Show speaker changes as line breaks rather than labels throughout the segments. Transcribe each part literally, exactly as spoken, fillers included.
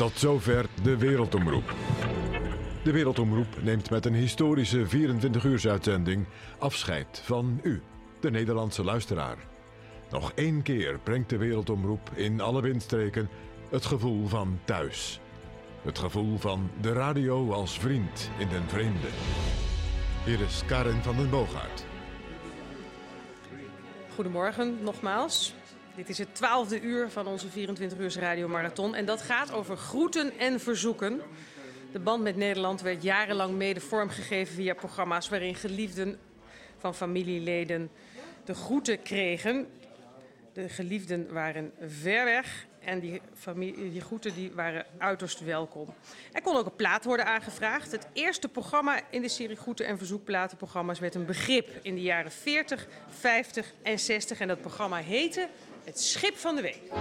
Tot zover de Wereldomroep. De Wereldomroep neemt met een historische vierentwintig-uursuitzending afscheid van u, de Nederlandse luisteraar. Nog één keer brengt de Wereldomroep in alle windstreken het gevoel van thuis. Het gevoel van de radio als vriend in den vreemde. Hier is Karin van den Boogaard.
Goedemorgen, nogmaals. Dit is het twaalfde uur van onze vierentwintig uurs radiomarathon. En dat gaat over groeten en verzoeken. De band met Nederland werd jarenlang mede vormgegeven via programma's waarin geliefden van familieleden de groeten kregen. De geliefden waren ver weg en die, familie, die groeten die waren uiterst welkom. Er kon ook een plaat worden aangevraagd. Het eerste programma in de serie groeten en verzoekplatenprogramma's werd een begrip in de jaren veertig, vijftig en zestig. En dat programma heette Het Schip van de Week.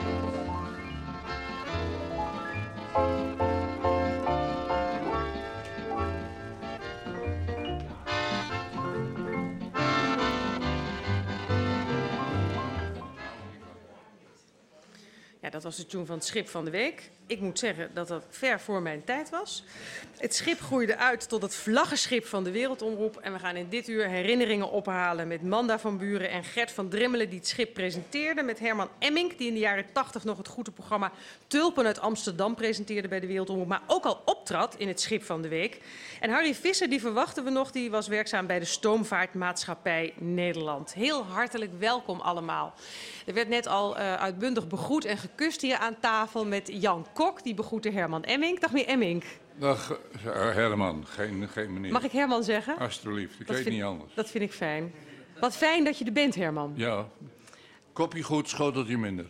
Ja, dat was de tune van Het Schip van de Week. Ik moet zeggen dat dat ver voor mijn tijd was. Het schip groeide uit tot het vlaggenschip van de Wereldomroep. En we gaan in dit uur herinneringen ophalen met Manda van Buren en Gert van Drimmelen, die het schip presenteerden. Met Herman Emmink, die in de jaren tachtig nog het groetenprogramma Tulpen uit Amsterdam presenteerde bij de Wereldomroep. Maar ook al optrad in Het Schip van de Week. En Harry Visser, die verwachten we nog, die was werkzaam bij de Stoomvaartmaatschappij Nederland. Heel hartelijk welkom allemaal. Er werd net al uh, uitbundig begroet en gekust hier aan tafel met Jan Kok. Die begroette Herman Emmink. Dag meneer Emmink.
Dag Herman, geen, geen meneer.
Mag ik Herman zeggen?
Alsjeblieft, ik
dat
weet
vind,
niet anders.
Dat vind ik fijn. Wat fijn dat je er bent, Herman.
Ja, kopje goed, schoteltje minder.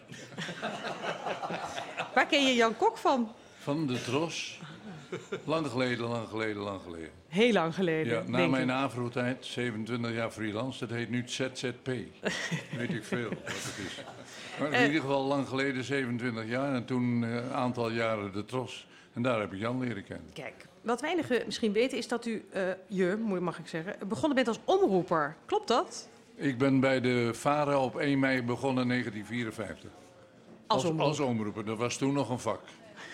Waar ken je Jan Kok van?
Van de Tros. Lang geleden, lang geleden, lang geleden.
Heel lang geleden,
Ja, na
denk
mijn
ik.
Avro-tijd, zevenentwintig jaar freelance, dat heet nu Z Z P. Weet ik veel wat het is. Maar in
Uh,
ieder geval lang geleden, zevenentwintig jaar. En toen een uh, aantal jaren de Tros. En daar heb ik Jan leren kennen.
Kijk, wat weinigen misschien weten is dat u, uh, je, mag ik zeggen, begonnen bent als omroeper. Klopt dat?
Ik ben bij de VARA op één mei begonnen in negentien vierenvijftig.
Als
als,
omroeper.
als omroeper, dat was toen nog een vak.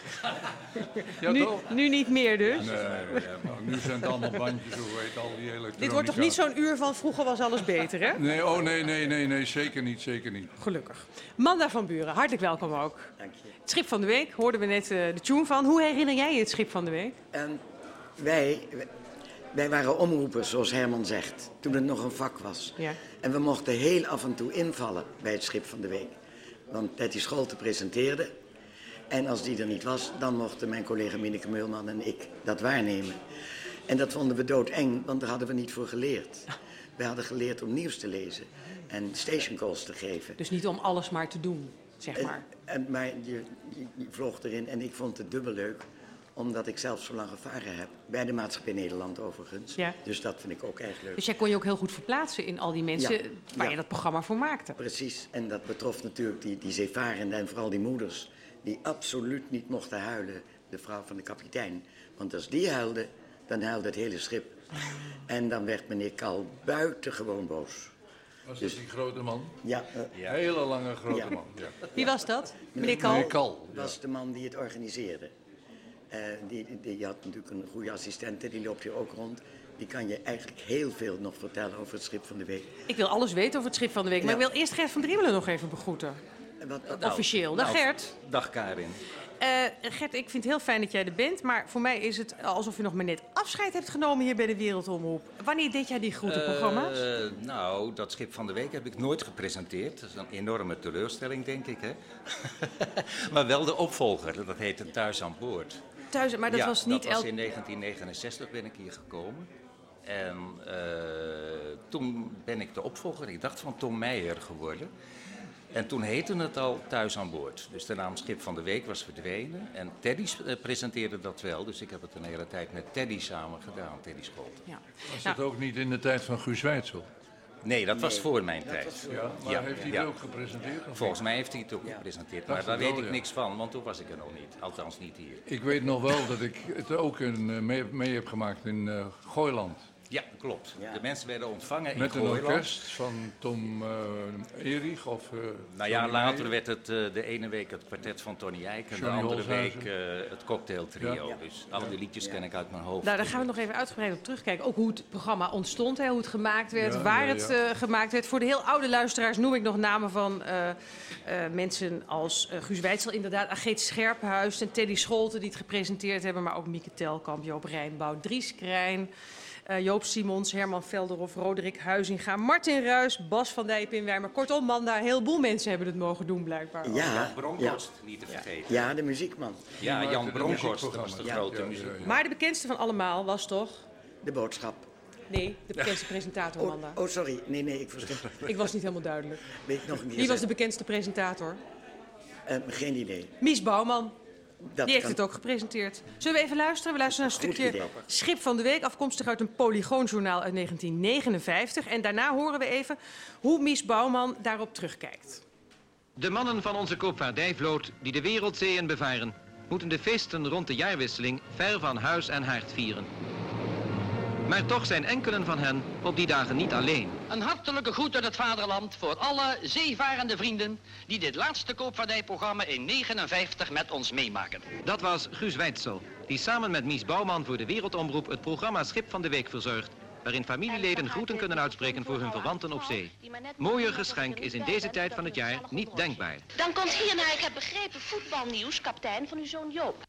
Ja,
nu,
toch?
nu niet meer dus.
Nee, nee, maar nu zijn het allemaal bandjes, hoe heet al die elektronica.
Dit wordt toch niet zo'n uur van vroeger was alles beter, hè?
Nee, oh nee, nee, nee, nee, zeker niet, zeker niet.
Gelukkig. Manda van Buren, hartelijk welkom ook.
Dank je.
Het Schip van de Week, hoorden we net uh, de tune van. Hoe herinner jij je het Schip van de Week?
En wij, wij waren omroepers, zoals Herman zegt, toen het nog een vak was.
Ja.
En we mochten heel af en toe invallen bij het Schip van de Week. Want Betty Scholte presenteerde. En als die er niet was, dan mochten mijn collega Minneke Meulman en ik dat waarnemen. En dat vonden we doodeng, want daar hadden we niet voor geleerd. We hadden geleerd om nieuws te lezen en station calls te geven.
Dus niet om alles maar te doen, zeg maar.
En, en, maar je, je, je vloog erin en ik vond het dubbel leuk, omdat ik zelf zo lang gevaren heb. Bij de Maatschappij Nederland overigens.
Ja.
Dus dat vind ik ook erg leuk.
Dus jij kon je ook heel goed verplaatsen in al die mensen
Ja.
waar
Ja.
je dat programma voor maakte.
Precies, en dat betrof natuurlijk die, die zeevarenden en vooral die moeders, die absoluut niet mochten huilen, de vrouw van de kapitein. Want als die huilde, dan huilde het hele schip. En dan werd meneer Kal buitengewoon boos.
Was dat die grote man?
Ja, uh,
Ja. Hele lange grote
Ja.
man. Ja.
Wie was dat? Meneer Kal?
Meneer Kal.
was de man die het organiseerde. Uh, die, die, die had natuurlijk een goede assistente, die loopt hier ook rond. Die kan je eigenlijk heel veel nog vertellen over het Schip van de Week.
Ik wil alles weten over het Schip van de Week, maar
Ja.
ik wil eerst Gert van Drimmelen nog even begroeten.
En wat, wat-
Nou,
Officieel. Dag
nou,
Gert.
Dag Karin.
Uh, Gert, ik vind het heel fijn dat jij er bent, maar voor mij is het alsof je nog maar net afscheid hebt genomen hier bij de Wereldomroep. Wanneer deed jij die groetenprogramma's?
Uh, nou, dat Schip van de Week heb ik nooit gepresenteerd. Dat is een enorme teleurstelling, denk ik. Hè? Maar wel de opvolger, dat heette Thuis aan Boord.
Thuis, maar dat
ja,
was niet
dat was
elk...
in negentien negenenzestig ben ik hier gekomen. En uh, toen ben ik de opvolger, ik dacht van Tom Meijer geworden. En toen heette het al Thuis aan Boord. Dus de naam Schip van de Week was verdwenen. En Teddy uh, presenteerde dat wel. Dus ik heb het een hele tijd met Teddy samen gedaan, Teddy Scholte.
Ja.
Was
Nou,
dat ook niet in de tijd van Guus Weitzel?
Nee, dat was
Nee,
voor mijn
dat
tijd.
was voor-
Ja, maar
Ja,
heeft hij
ja.
het ook gepresenteerd? of
Volgens mij heeft hij het ook
Ja.
gepresenteerd.
Dacht
Maar daar
ik wel,
weet ik
ja.
niks van, want toen was ik er nog niet. Althans niet hier.
niet? Ik weet nog wel dat ik het ook een, uh, mee, mee heb gemaakt in uh, Gooiland.
Ja, klopt.
Ja.
De mensen werden ontvangen
Met
in
een
Gooiland.
orkest van Tom uh, Erich of... Uh,
Nou ja,
Johnny
later
Meijer.
werd het uh, de ene week het kwartet van Tony Eijk en
Johnny
de andere week
Holshuizen.
uh, het cocktailtrio.
Ja.
Dus al die liedjes
Ja.
ken ik uit mijn hoofd.
Nou, daar gaan we nog even uitgebreid op terugkijken. Ook hoe het programma ontstond, hè, hoe het gemaakt werd,
Ja,
waar
ja,
het
ja.
uh, gemaakt werd. Voor de heel oude luisteraars noem ik nog namen van uh, uh, mensen als uh, Guus Weitzel, inderdaad, Ageet Scherpenhuis en Teddy Scholten die het gepresenteerd hebben. Maar ook Mieke Telkamp, Joop Rijnbouw, Dries Krijn, uh, Joop Simons, Herman Velderhof, Roderick Huizinga, Martin Ruijs, Bas van Dijpenwijmer. Kortom, man, daar een heleboel mensen hebben het mogen doen blijkbaar.
Ja,
Jan Bronkhorst, niet te vergeten.
ja, de muziekman.
Ja,
Die
Jan
maakte de
Bronkhorst, dat was
muziekprogramma's.
de
Ja.
grote
Ja,
muziek.
ja, ja.
Maar de bekendste van allemaal was toch?
De boodschap.
Nee, de bekendste presentator,
Oh,
Amanda.
oh, sorry. Nee, nee, ik versta.
Ik was niet helemaal duidelijk.
Weet ik nog niet.
Wie was de bekendste presentator?
Uh, geen idee.
Mies Bouwman.
Dat
Die heeft
kan-
het ook gepresenteerd. Zullen we even luisteren? We luisteren naar een
Goed
stukje
idee.
Schip van de Week, afkomstig uit een Polygoonjournaal uit negentien negenenvijftig. En daarna horen we even hoe Mies Bouwman daarop terugkijkt.
De mannen van onze koopvaardijvloot die de wereldzeeën bevaren, moeten de feesten rond de jaarwisseling ver van huis en haard vieren. Maar toch zijn enkelen van hen op die dagen niet alleen.
Een hartelijke groet uit het vaderland voor alle zeevarende vrienden die dit laatste koopvaardijprogramma in negenenvijftig met ons meemaken.
Dat was Guus Weitzel, die samen met Mies Bouwman voor de Wereldomroep het programma Schip van de Week verzorgt, waarin familieleden groeten kunnen uitspreken voor hun verwanten op zee. Mooier geschenk is in deze tijd van het jaar niet denkbaar.
Dan komt hier naar, ik heb begrepen, voetbalnieuws, kapitein van uw zoon Joop.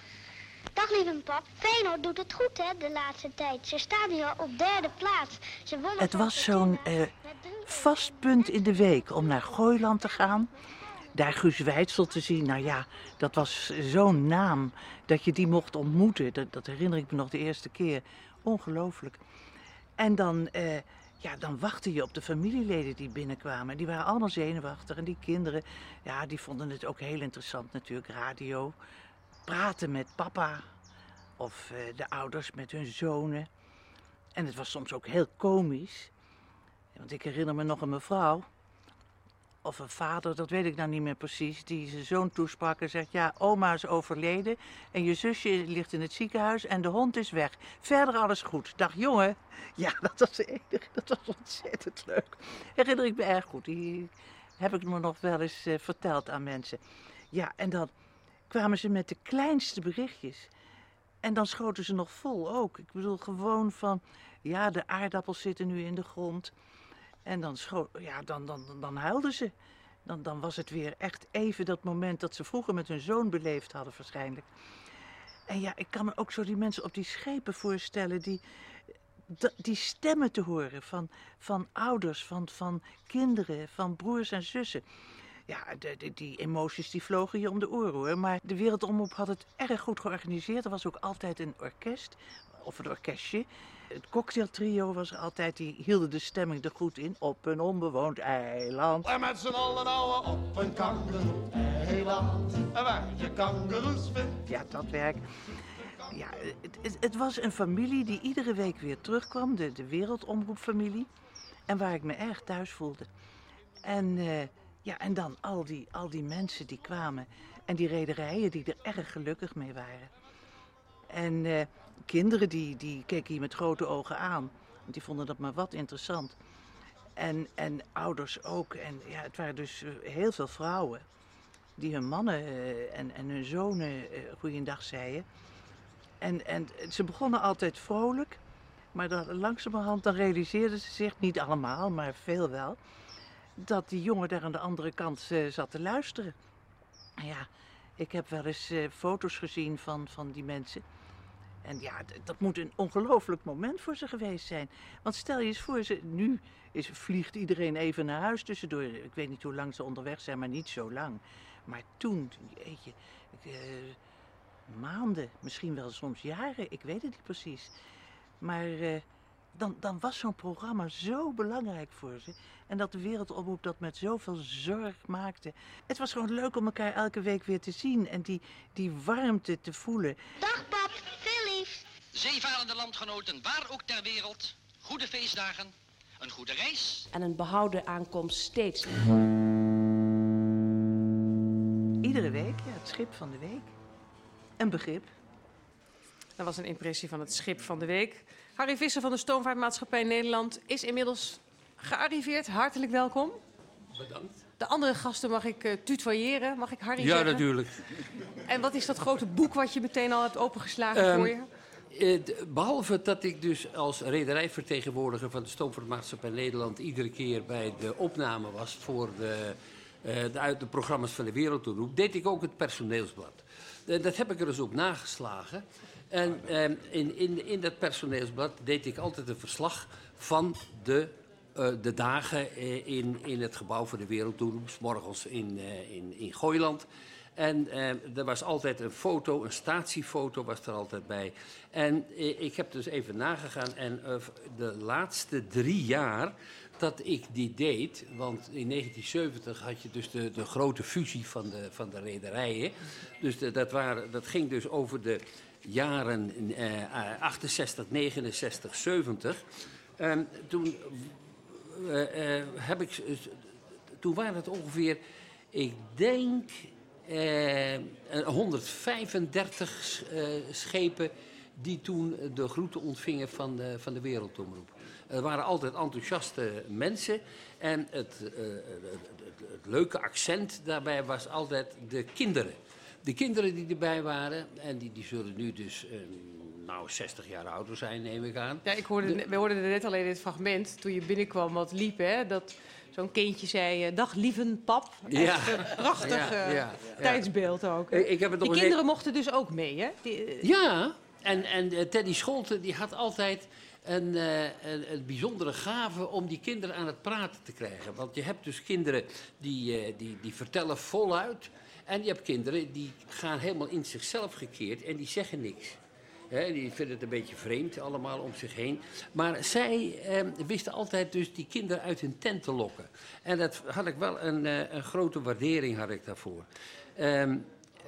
Dag lieve pap. Feyenoord doet het goed hè, de laatste tijd. Ze staan hier op derde plaats. Ze wonnen
Het
van
was zo'n
Fortuna
eh,
met drie-
vast punt in de week om naar Gooiland te gaan. Daar Guus Weitzel te zien, nou ja, dat was zo'n naam dat je die mocht ontmoeten. Dat, dat herinner ik me nog de eerste keer. Ongelooflijk. En dan, eh, ja, dan wachtte je op de familieleden die binnenkwamen. Die waren allemaal zenuwachtig en die kinderen, ja, die vonden het ook heel interessant natuurlijk, radio. Praten met papa of eh, de ouders met hun zonen. En het was soms ook heel komisch. Want ik herinner me nog een mevrouw, of een vader, dat weet ik nou niet meer precies, die zijn zoon toesprak en zegt, ja, oma is overleden en je zusje ligt in het ziekenhuis en de hond is weg. Verder alles goed. Dag jongen. Ja, dat was de enige, dat was ontzettend leuk. Herinner ik me erg goed. Die heb ik me nog wel eens uh, verteld aan mensen. Ja, en dan kwamen ze met de kleinste berichtjes. En dan schoten ze nog vol ook. Ik bedoel, gewoon van, ja, de aardappels zitten nu in de grond. En dan, scho- ja, dan, dan, dan huilden ze. Dan, dan was het weer echt even dat moment dat ze vroeger met hun zoon beleefd hadden waarschijnlijk. En ja, ik kan me ook zo die mensen op die schepen voorstellen, die, die stemmen te horen van, van ouders, van, van kinderen, van broers en zussen. Ja, de, de, die emoties die vlogen je om de oren hoor. Maar de Wereldomroep had het erg goed georganiseerd. Er was ook altijd een orkest, of een orkestje. Het cocktailtrio was er altijd, die hielden de stemming er goed in. Op een onbewoond eiland.
En met z'n allen houden op een kangeroe-eiland. Waar je kangeroes vindt.
Ja, dat werk. Ja, het, het, het was een familie die iedere week weer terugkwam. De, de Wereldomroepfamilie. En waar ik me erg thuis voelde. En... Uh, Ja, en dan al die, al die mensen die kwamen en die rederijen die er erg gelukkig mee waren. En uh, kinderen die, die keken je met grote ogen aan, want die vonden dat maar wat interessant. En, en ouders ook. En ja, het waren dus uh, heel veel vrouwen die hun mannen uh, en, en hun zonen uh, goeiedag zeiden. En, en ze begonnen altijd vrolijk, maar dan, langzamerhand dan realiseerden ze zich, niet allemaal, maar veel wel, dat die jongen daar aan de andere kant uh, zat te luisteren. Ja, ik heb wel eens uh, foto's gezien van, van die mensen. En ja, d- dat moet een ongelooflijk moment voor ze geweest zijn. Want stel je eens voor, ze, nu is, vliegt iedereen even naar huis tussendoor. Ik weet niet hoe lang ze onderweg zijn, maar niet zo lang. Maar toen, jeetje, uh, maanden, misschien wel soms jaren, ik weet het niet precies. Maar... Uh, Dan, dan was zo'n programma zo belangrijk voor ze. En dat de Wereldomroep dat met zoveel zorg maakte. Het was gewoon leuk om elkaar elke week weer te zien. En die, die warmte te voelen.
Dag pap, veel liefs.
Zeevarende landgenoten, waar ook ter wereld, goede feestdagen, een goede reis.
En een behouden aankomst steeds.
Iedere week, ja, het schip van de week. Een begrip.
Dat was een impressie van het schip van de week. Harry Visser van de Stoomvaartmaatschappij Nederland is inmiddels gearriveerd. Hartelijk welkom.
Bedankt.
De andere gasten mag ik uh, tutoyeren. Mag ik Harry
ja,
zeggen?
Ja, natuurlijk.
En wat is dat grote boek wat je meteen al hebt opengeslagen
um,
voor je?
Uh, behalve dat ik dus als rederijvertegenwoordiger van de Stoomvaartmaatschappij Nederland iedere keer bij de opname was voor de, uh, de, de programma's van de Wereldomroep, deed ik ook het personeelsblad. Uh, dat heb ik er dus ook nageslagen. En uh, in, in, in dat personeelsblad deed ik altijd een verslag van de, uh, de dagen uh, in, in het gebouw van de Wereldomroep, 's morgens in, uh, in, in Gooiland. En uh, er was altijd een foto, een statiefoto was er altijd bij. En uh, ik heb dus even nagegaan en uh, de laatste drie jaar dat ik die deed, want in negentien zeventig had je dus de, de grote fusie van de, van de rederijen. Dus de, dat, waren, dat ging dus over de jaren uh, achtenzestig, negenenzestig, zeventig. Um, toen, uh, uh, heb ik, uh, toen waren het ongeveer, ik denk, uh, honderdvijfendertig uh, schepen die toen de groeten ontvingen van de, van de Wereldomroep. Er waren altijd enthousiaste mensen en het, uh, het, het, het leuke accent daarbij was altijd de kinderen. De kinderen die erbij waren, en die, die zullen nu dus uh, nou zestig jaar ouder zijn, neem ik aan.
Ja, ik hoorde, de, we hoorden er net alleen dit fragment, toen je binnenkwam wat liep, hè, dat zo'n kindje zei, uh, dag lieven pap.
Ja.
Echt een prachtig uh, ja, ja, ja. tijdsbeeld ook.
Ik, ik heb het
die
nog
kinderen
een...
mochten dus ook mee, hè? Die, uh...
Ja, en, en uh, Teddy Scholten die had altijd een, uh, een, een bijzondere gave om die kinderen aan het praten te krijgen. Want je hebt dus kinderen die, uh, die, die vertellen voluit. En je hebt kinderen die gaan helemaal in zichzelf gekeerd en die zeggen niks. He, die vinden het een beetje vreemd allemaal om zich heen. Maar zij eh, wisten altijd dus die kinderen uit hun tent te lokken. En dat had ik wel een, uh, een grote waardering had ik daarvoor. Um,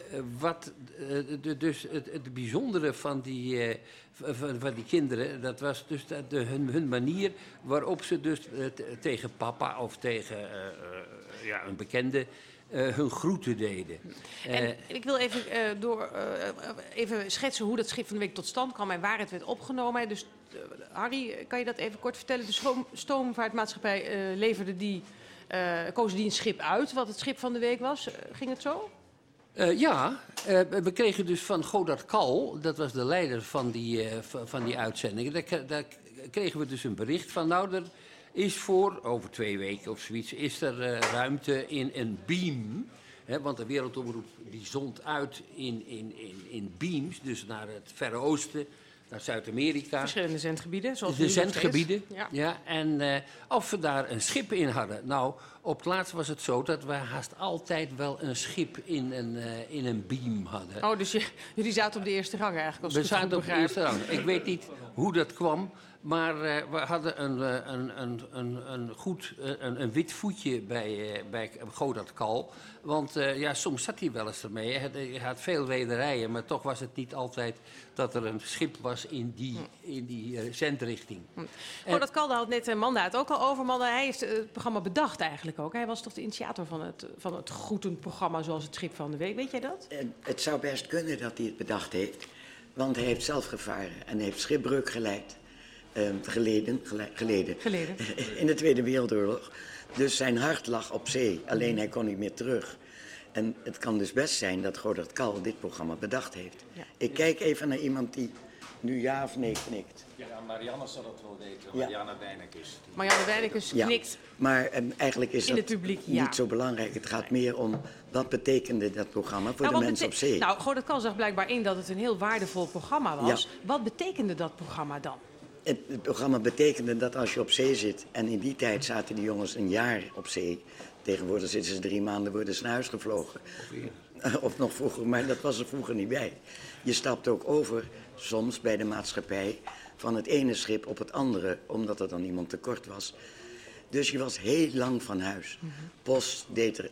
wat uh, de, dus het, het bijzondere van die, uh, van, van die kinderen, dat was dus de, de, hun, hun manier waarop ze dus uh, t- tegen papa of tegen uh, uh, ja, een bekende Uh, hun groeten deden.
En
uh,
ik wil even, uh, door, uh, even schetsen hoe dat schip van de week tot stand kwam en waar het werd opgenomen. Dus uh, Harry, kan je dat even kort vertellen? De stoom, stoomvaartmaatschappij uh, leverde die, uh, kozen die een schip uit, wat het schip van de week was. Uh, ging het zo?
Uh, ja, uh, we kregen dus van Godard Kal, dat was de leider van die, uh, van, van die uitzendingen, daar, daar kregen we dus een bericht van, nou, er is voor, over twee weken of zoiets, is er uh, ruimte in een beam. Hè, want de Wereldomroep die zond uit in, in, in, in beams, dus naar het Verre Oosten, naar Zuid-Amerika.
Verschillende zendgebieden, zoals
de zendgebieden,
ja.
ja. En uh, of we daar een schip in hadden. Nou, op het laatst was het zo dat we haast altijd wel een schip in een, uh, in een beam hadden.
Oh, dus je, jullie zaten op de eerste rang eigenlijk? Als
we
ik het
zaten op de eerste rang. Ik weet niet hoe dat kwam. Maar uh, we hadden een, een, een, een, een goed een, een wit voetje bij, uh, bij Godard Kal. Want uh, ja, soms zat hij wel eens ermee. Hij had veel rederijen, maar toch was het niet altijd dat er een schip was in die, in die uh, zendrichting.
Hm. Godard Kal, daar had net uh, Manda het ook al over. Manda, hij heeft uh, het programma bedacht eigenlijk ook. Hij was toch de initiator van het, van het groetenprogramma zoals het schip van de week. Weet jij dat?
Uh, het zou best kunnen dat hij het bedacht heeft. Want hij heeft zelf gevaren en heeft schipbreuk geleid. Uh, geleden, gele, geleden,
geleden,
in de Tweede Wereldoorlog. Dus zijn hart lag op zee, alleen hij kon niet meer terug. En het kan dus best zijn dat Godard Kal dit programma bedacht heeft. Ja. Ik kijk even naar iemand die nu ja of nee knikt.
Ja, Marianne zal het wel weten. Marianne Wijnekes.
Marianne Wijnekes knikt.
Ja, maar um, eigenlijk is
in
dat
het publiek,
niet
ja.
zo belangrijk. Het gaat meer om wat betekende dat programma voor
nou,
de mensen op zee.
Nou, Godard Kal zag blijkbaar in dat het een heel waardevol programma was.
Ja.
Wat betekende dat programma dan?
Het, het programma betekende dat als je op zee zit, en in die tijd zaten die jongens een jaar op zee. Tegenwoordig zitten ze drie maanden, worden ze naar huis gevlogen. Of, of nog vroeger, maar dat was er vroeger niet bij. Je stapt ook over, soms bij de maatschappij, van het ene schip op het andere, omdat er dan iemand tekort was. Dus je was heel lang van huis. Mm-hmm. Post deed er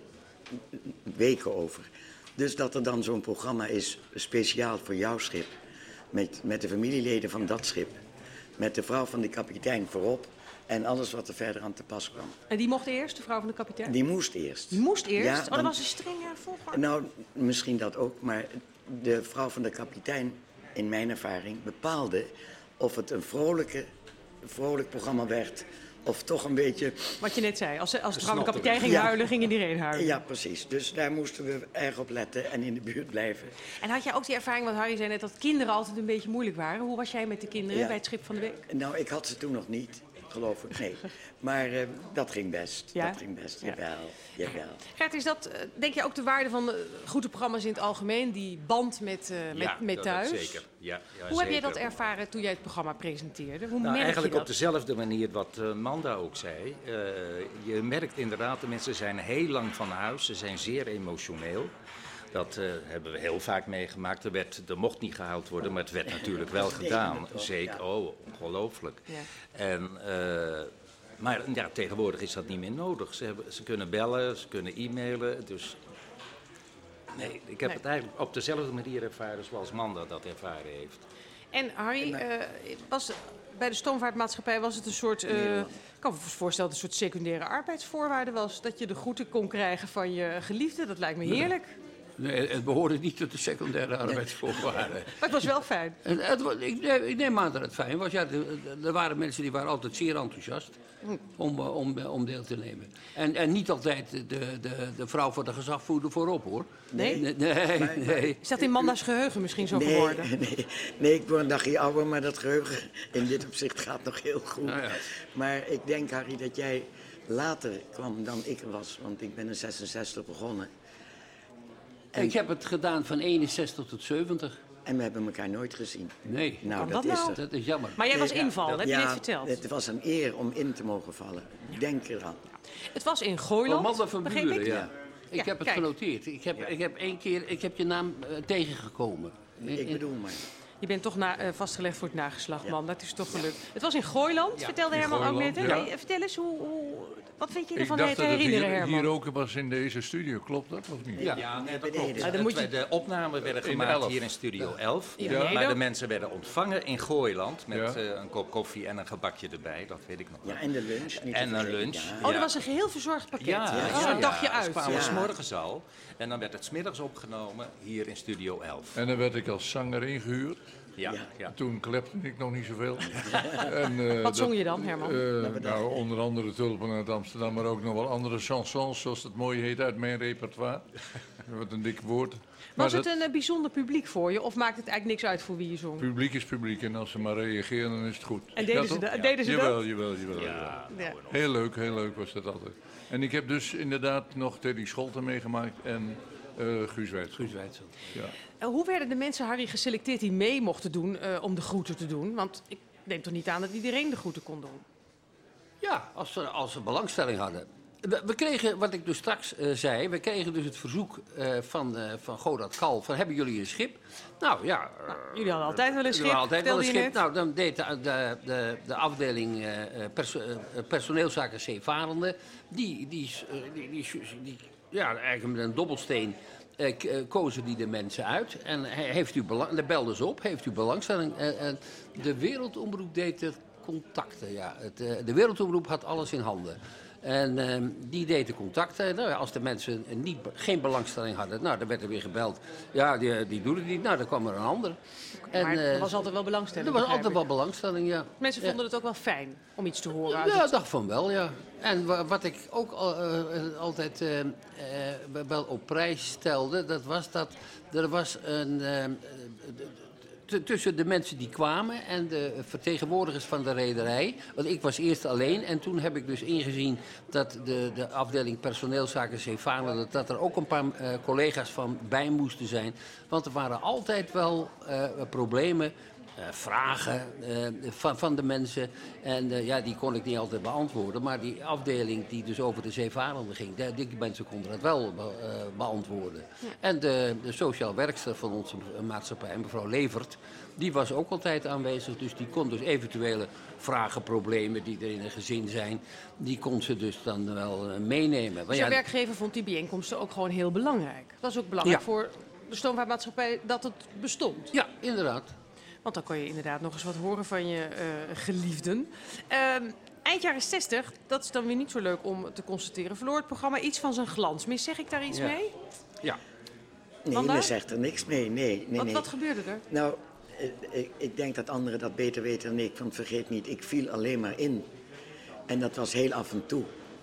weken over. Dus dat er dan zo'n programma is, speciaal voor jouw schip, met, met de familieleden van dat schip. Met de vrouw van de kapitein voorop en alles wat er verder aan te pas kwam.
En die mocht eerst, de vrouw van de kapitein?
Die moest eerst.
Die moest eerst?
Ja,
oh, dat was een strenge volgorde?
Nou, misschien dat ook, maar de vrouw van de kapitein in mijn ervaring, bepaalde of het een vrolijke, vrolijk programma werd. Of toch een beetje...
Wat je net zei, als, als de kapitein ging
ja.
huilen, ging iedereen huilen.
Ja, precies. Dus daar moesten we erg op letten en in de buurt blijven.
En had jij ook die ervaring, wat Harry zei net, dat kinderen altijd een beetje moeilijk waren? Hoe was jij met de kinderen
Ja.
bij het Schip van de Week?
Nou, ik had ze toen nog niet, geloof ik. Nee. Maar uh, dat ging best.
Ja?
Dat ging best,
Ja.
jawel. jawel.
Gert, is dat, uh, denk je ook de waarde van de goede programma's in het algemeen? Die band met, uh, met,
Ja,
met
dat-
thuis?
zeker. Ja, ja,
Hoe heb je
zeker.
dat ervaren toen jij het programma presenteerde? Hoe
Nou,
merk
eigenlijk
je
op
dat?
dezelfde manier wat uh, Manda ook zei. Uh, je merkt inderdaad, de mensen zijn heel lang van huis, ze zijn zeer emotioneel. Dat uh, hebben we heel vaak meegemaakt. Er, werd, er mocht niet gehuild worden, maar het werd natuurlijk wel gedaan. Zeker, oh, ongelooflijk.
Ja.
En, uh, maar ja, tegenwoordig is dat niet meer nodig. Ze, hebben, ze kunnen bellen, ze kunnen e-mailen. Dus nee, ik heb
Nee.
het eigenlijk op dezelfde manier ervaren zoals Manda dat ervaren heeft.
En Harry, uh, was, bij de stoomvaartmaatschappij was het een soort, uh, ik kan me voorstellen dat het een soort secundaire arbeidsvoorwaarde was. Dat je de groeten kon krijgen van je geliefde, dat lijkt me heerlijk.
Nee, het behoorde niet tot de secundaire arbeidsvoorwaarden.
Maar het was wel fijn.
En het, wa- ik, nee, ik neem aan dat het fijn was. Ja, er, er waren mensen die waren altijd zeer enthousiast om, eh, om, eh, om deel te nemen. En, en niet altijd de, de, de vrouw voor de gezagvoerder voorop, hoor.
Nee?
Nee, nee.
Maar-
nee.
Is dat in Manda's geheugen misschien zo
nee,
geworden?
Nee, nee, ik word een dagje ouder, maar dat geheugen in dit opzicht gaat nog heel goed.
Nou ja.
Maar ik denk, Harry, dat jij later kwam dan ik was. Want ik ben in zesenzestig begonnen. En,
Ik heb het gedaan van eenenzestig tot zeventig.
en we hebben elkaar nooit gezien.
Nee,
Nou,
Kan
dat,
dat
is
nou?
er.
dat is jammer.
Maar jij was
Nee,
inval,
dat-
heb je
ja,
net verteld.
Het was een eer om in te mogen vallen. Denk eraan.
Het was in Gooiland,
Amanda van
begreep
Buren,
ik?
ja. Ik
Ja,
heb het
kijk.
genoteerd. Ik heb, ik heb één keer ik heb je naam eh, tegengekomen.
Ik bedoel maar.
Je bent toch na, uh, vastgelegd voor het nageslacht, man. Dat is toch gelukt. Het was in Gooiland, vertelde
in
Herman ook
Gooiland,
net. Hè?
ja.
Nee, vertel eens, hoe, hoe, wat vind je
Ik
ervan
dacht
te
dat het
herinneren,
hier,
Herman?
hier ook was in deze studio, klopt dat of niet?
Ja.
Ja, nee, dat
beneden.
klopt.
Nou, dan moet je-
Het- De opnamen werden
In
gemaakt
elf.
hier in Studio elf.
Ja.
Maar
Nee,
de
dat-
mensen werden ontvangen in Gooiland met
Ja.
eh, een kop koffie en een gebakje erbij. Dat weet ik nog wel.
Ja, en de lunch. Niet te
En een
vergeten,
lunch.
ja.
Oh, er was een geheel verzorgd pakket.
Ja,
Ja,
ja,
zo'n
ja.
dagje
Ze
uit.
kwamen
Ja.
's morgens al en dan werd het 's middags opgenomen hier in Studio elf.
En dan werd ik als zanger ingehuurd.
Ja,
Ja.
ja.
Toen klepte ik nog niet zoveel. En, eh,
Wat zong
dat-
je dan, Herman?
eh, nou, onder andere Tulpen uit Amsterdam, maar ook nog wel andere chansons, zoals het mooi heet, uit mijn repertoire. Wat een dik woord. Maar
Was het
dat
een eh, bijzonder publiek voor je? Of maakt het eigenlijk niks uit voor wie je zong?
publiek is publiek en als ze maar reageren, dan is het goed.
En deden
Ja,
ze
toch?
dat? Deden ze
jawel,
dat?
Jawel, jawel,
Ja,
jawel.
Ja.
Heel leuk, heel leuk was dat altijd. En ik heb dus inderdaad nog Teddy Scholten meegemaakt en eh Guus Weitz.
Guus Weitzel.
Ja.
Eh, hoe werden de mensen, Harry, geselecteerd die mee mochten doen eh, om de groeten te doen? Want ik neem toch niet aan dat iedereen de groeten kon doen?
Ja, als ze, als ze belangstelling hadden. We, we kregen, wat ik dus straks eh, zei, we kregen dus het verzoek eh, van, eh van Godard Kal van hebben jullie een schip? Nou ja. eh,
Jullie hadden altijd wel een
we
schip,
hadden altijd wel een
vertelde je
schip.
net.
Nou, dan deed de, de, de, de afdeling eh, eh, perso- eh, personeelszaken zeevarenden, die, die, eh, die, die, die, ja, eigenlijk met een dobbelsteen eh, k- eh, kozen die de mensen uit. En he- heeft u belang, dan belden ze op, heeft u belangstelling? En, en de Wereldomroep deed er contacten, ja. Het, eh, de Wereldomroep had alles in handen. En eh, die deed de contacten. Nou, ja, als de mensen niet, geen belangstelling hadden, nou, dan werd er weer gebeld. Ja, die, die doet het niet. Nou, dan kwam er een ander. En,
Maar
eh,
er was altijd wel belangstelling.
er was
begrijp
altijd
ik.
wel belangstelling, ja.
Mensen
Ja.
vonden het ook wel fijn om iets te horen uit
Ja,
het...
dacht van wel, ja. En wa- wat ik ook al, eh, eh, altijd eh, eh, wel op prijs stelde, dat was dat er was een... eh, t- tussen de mensen die kwamen en de vertegenwoordigers van de rederij. Want ik was eerst alleen en toen heb ik dus ingezien dat de, de afdeling personeelszaken zeevarenden, dat, dat er ook een paar eh, collega's van bij moesten zijn. Want er waren altijd wel eh, problemen. Uh, vragen uh, van, van de mensen. En uh, ja, die kon ik niet altijd beantwoorden. Maar die afdeling die dus over de zeevarenden ging, die, die mensen konden dat wel be, uh, beantwoorden. Ja. En de, de sociaal werkster van onze maatschappij, mevrouw Levert, die was ook altijd aanwezig. Dus die kon dus eventuele vragen, problemen die er in een gezin zijn, die kon ze dus dan wel uh, meenemen.
Dus
ja,
jouw werkgever vond die bijeenkomsten ook gewoon heel belangrijk. Dat is ook belangrijk
Ja.
voor de stoomvaartmaatschappij dat het bestond.
Ja, inderdaad.
Want dan kon je inderdaad nog eens wat horen van je uh, geliefden. Uh, eind jaren zestig, dat is dan weer niet zo leuk om te constateren, verloor het programma iets van zijn glans. Mis, zeg ik daar iets
Ja.
mee?
Ja.
Nee,
Vandaar?
men zegt er niks mee. Nee, nee,
wat,
nee.
wat gebeurde er?
Nou, ik, ik denk dat anderen dat beter weten dan ik. Want vergeet niet, ik viel alleen maar in. En dat was heel af en toe.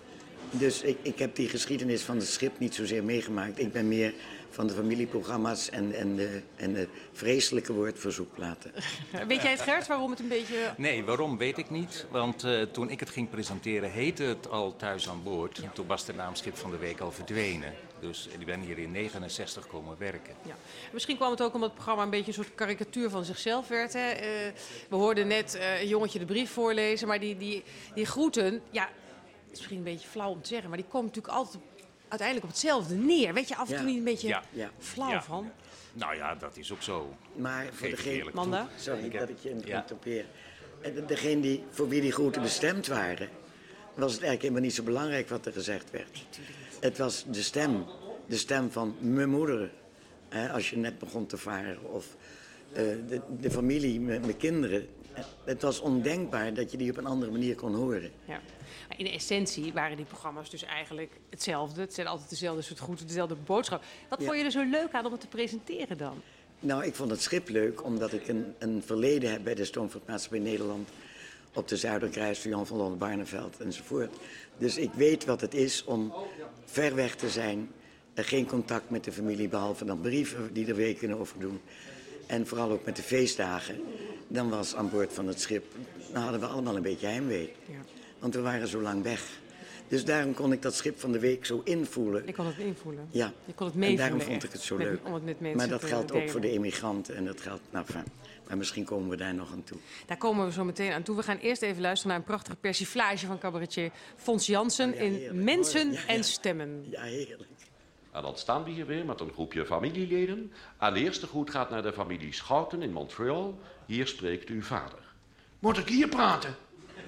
Dus ik, ik heb die geschiedenis van het schip niet zozeer meegemaakt. Ik ben meer van de familieprogramma's en, en, de, en de vreselijke woordverzoekplaten.
Weet jij het, Gert, waarom het een beetje...
Nee, waarom weet ik niet. Want uh, toen ik het ging presenteren heette het al Thuis aan Boord. Ja. Toen was de naam Schip van de Week al verdwenen. Dus ik ben hier in negenenzestig komen werken. Ja.
Misschien kwam het ook omdat het programma een beetje een soort karikatuur van zichzelf werd. Hè? Uh, we hoorden net uh, een jongetje de brief voorlezen, maar die, die, die groeten... Ja, het is misschien een beetje flauw om te zeggen, maar die komen natuurlijk altijd... uiteindelijk op hetzelfde neer. Weet je af en toe ja. niet een beetje ja. Ja. flauw ja. van?
Nou ja, dat is ook zo.
Maar voor degene...
Manda?
Sorry dat ik je interrompeer. Ja. Degene die, voor wie die groeten bestemd waren... was het eigenlijk helemaal niet zo belangrijk wat er gezegd werd. Nee, het was de stem. De stem van mijn moeder. Hè, als je net begon te varen. Of uh, de, de familie, mijn kinderen. Het was ondenkbaar dat je die op een andere manier kon horen.
Ja. In de essentie waren die programma's dus eigenlijk hetzelfde. Het zijn altijd dezelfde soort groeten, dezelfde boodschap. Wat ja. vond je er zo leuk aan om het te presenteren dan?
Nou, ik vond het schip leuk omdat ik een, een verleden heb bij de Stoomvaartmaatschappij Nederland. Op de Zuiderkruis, Jan van Loon Barneveld enzovoort. Dus ik weet wat het is om ver weg te zijn. Geen contact met de familie, behalve dan brieven die er weken over doen. En vooral ook met de feestdagen. Dan was aan boord van het schip, dan hadden we allemaal een beetje heimwee. Ja. Want we waren zo lang weg. Dus daarom kon ik dat Schip van de Week zo invoelen.
Ik kon het invoelen.
Ja.
Je kon het meevoelen.
En daarom vond ik het zo
met,
leuk.
om het met mensen
maar dat
te
geldt
delen.
ook voor de emigranten. En dat geldt, nou, fijn. Maar misschien komen we daar nog aan toe.
Daar komen we zo meteen aan toe. We gaan eerst even luisteren naar een prachtige persiflage van cabaretier Fons Jansen ja, in Mensen ja, ja. en Stemmen.
Ja, heerlijk.
En dan staan we hier weer met een groepje familieleden. En de eerste groet gaat naar de familie Schouten in Montreal. Hier spreekt uw vader.
Moet ik hier praten?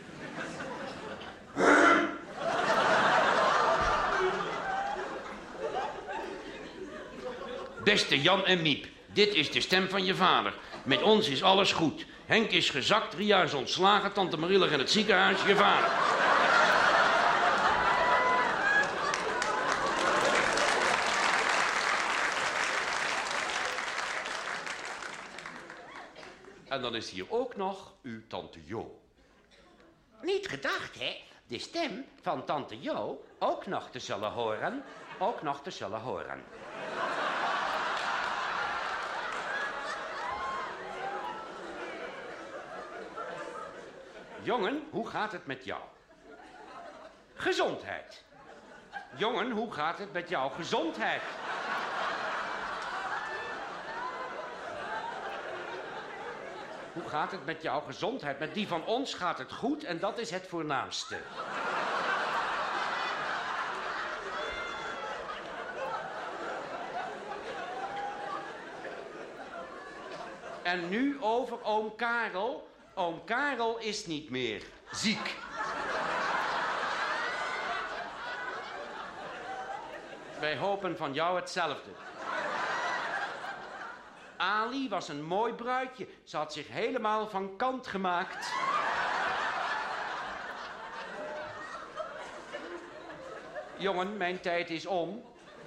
Beste Jan en Miep, dit is de stem van je vader. Met ons is alles goed. Henk is gezakt, Ria is ontslagen, tante Marie ligt in het ziekenhuis, je vader.
En dan is hier ook nog uw tante Jo.
Niet gedacht, hè? De stem van tante Jo ook nog te zullen horen. Ook nog te zullen horen.
Jongen, hoe gaat het met jou? Gezondheid. Jongen, hoe gaat het met jouw gezondheid? Hoe gaat het met jouw gezondheid? Met die van ons gaat het goed en dat is het voornaamste. En nu over oom Karel. Oom Karel is niet meer ziek. Wij hopen van jou hetzelfde. Ali was een mooi bruidje. Ze had zich helemaal van kant gemaakt. Jongen, mijn tijd is om.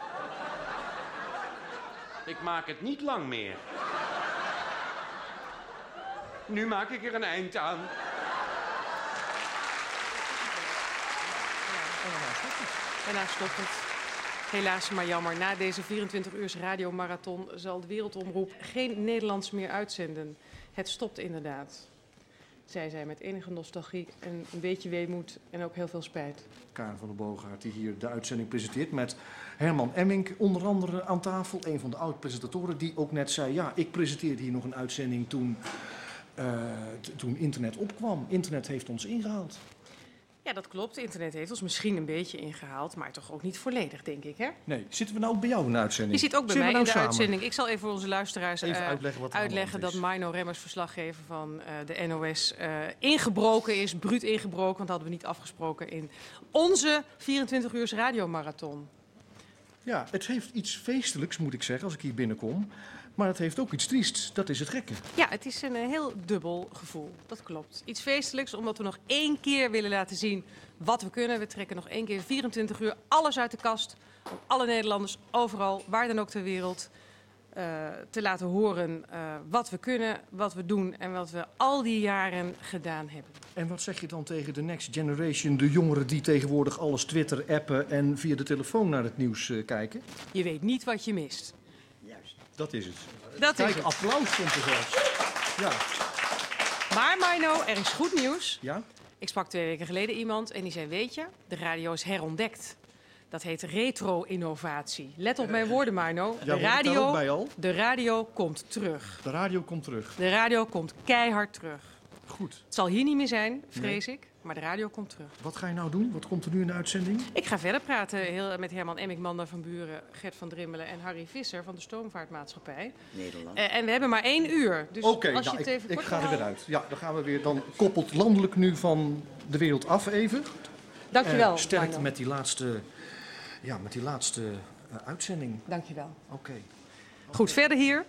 Ik maak het niet lang meer. Nu maak ik er een eind aan.
Daarna stopt het. Helaas, maar jammer. Na deze vierentwintig uurs radiomarathon zal de Wereldomroep geen Nederlands meer uitzenden. Het stopt inderdaad, zei zij met enige nostalgie en een beetje weemoed en ook heel veel spijt.
Karen van der Boogaard die hier de uitzending presenteert met Herman Emmink onder andere aan tafel. Een van de oud-presentatoren die ook net zei, ja, ik presenteerde hier nog een uitzending toen, uh, t- toen internet opkwam. Internet heeft ons ingehaald.
Ja, dat klopt. Internet heeft ons misschien een beetje ingehaald, maar toch ook niet volledig, denk ik, hè?
Nee, zitten we nou bij jou in de uitzending?
Je zit ook bij
Zitten
mij
nou
in de
samen?
uitzending. Ik zal even voor onze luisteraars
Even
uh,
uitleggen wat er
uitleggen dat
is.
Mino Remmers, verslaggever van uh, de N O S, uh, ingebroken is, bruut ingebroken, want dat hadden we niet afgesproken in onze vierentwintig uurs radiomarathon.
Ja, het heeft iets feestelijks, moet ik zeggen, als ik hier binnenkom. Maar het heeft ook iets triests. Dat is het gekke.
Ja, het is een uh, heel dubbel gevoel. Dat klopt. Iets feestelijks, omdat we nog één keer willen laten zien wat we kunnen. We trekken nog één keer vierentwintig uur alles uit de kast. Alle Nederlanders, overal, waar dan ook ter wereld. uh, te laten horen uh, wat we kunnen, wat we doen en wat we al die jaren gedaan hebben.
En wat zeg je dan tegen de next generation, de jongeren die tegenwoordig alles Twitter, appen en via de telefoon naar het nieuws uh, kijken?
Je weet niet wat je mist.
Juist. Dat is het.
Dat
Kijk,
is het.
applaus komt er zelfs. Ja.
Maar Mino, er is goed nieuws.
Ja?
Ik sprak twee weken geleden iemand en die zei, weet je, de radio is herontdekt. Dat heet retro-innovatie. Let op mijn woorden, Mino.
Ja,
De radio,
bij al?
de radio komt terug.
De radio komt terug.
De radio komt keihard terug.
Goed.
Het zal hier niet meer zijn, vrees
Nee.
ik, maar de radio komt terug.
Wat ga je nou doen? Wat komt er nu in de uitzending?
Ik ga verder praten heel, met Herman Emmink, Manda van Buren, Gert van Drimmelen en Harry Visser van de Stoomvaartmaatschappij.
Nederland.
Uh, en we hebben maar één uur. Dus
Oké,
als je
nou,
het
ik,
even
ik
kort
ga er
wil
weer
houden.
uit. Ja, dan gaan we weer. Dan koppelt landelijk nu van de wereld af even.
Dankjewel,
Uh, sterkte
Mino.
met die laatste, ja, met die laatste uh, uitzending.
Dankjewel.
Oké. Okay.
Goed, verder hier.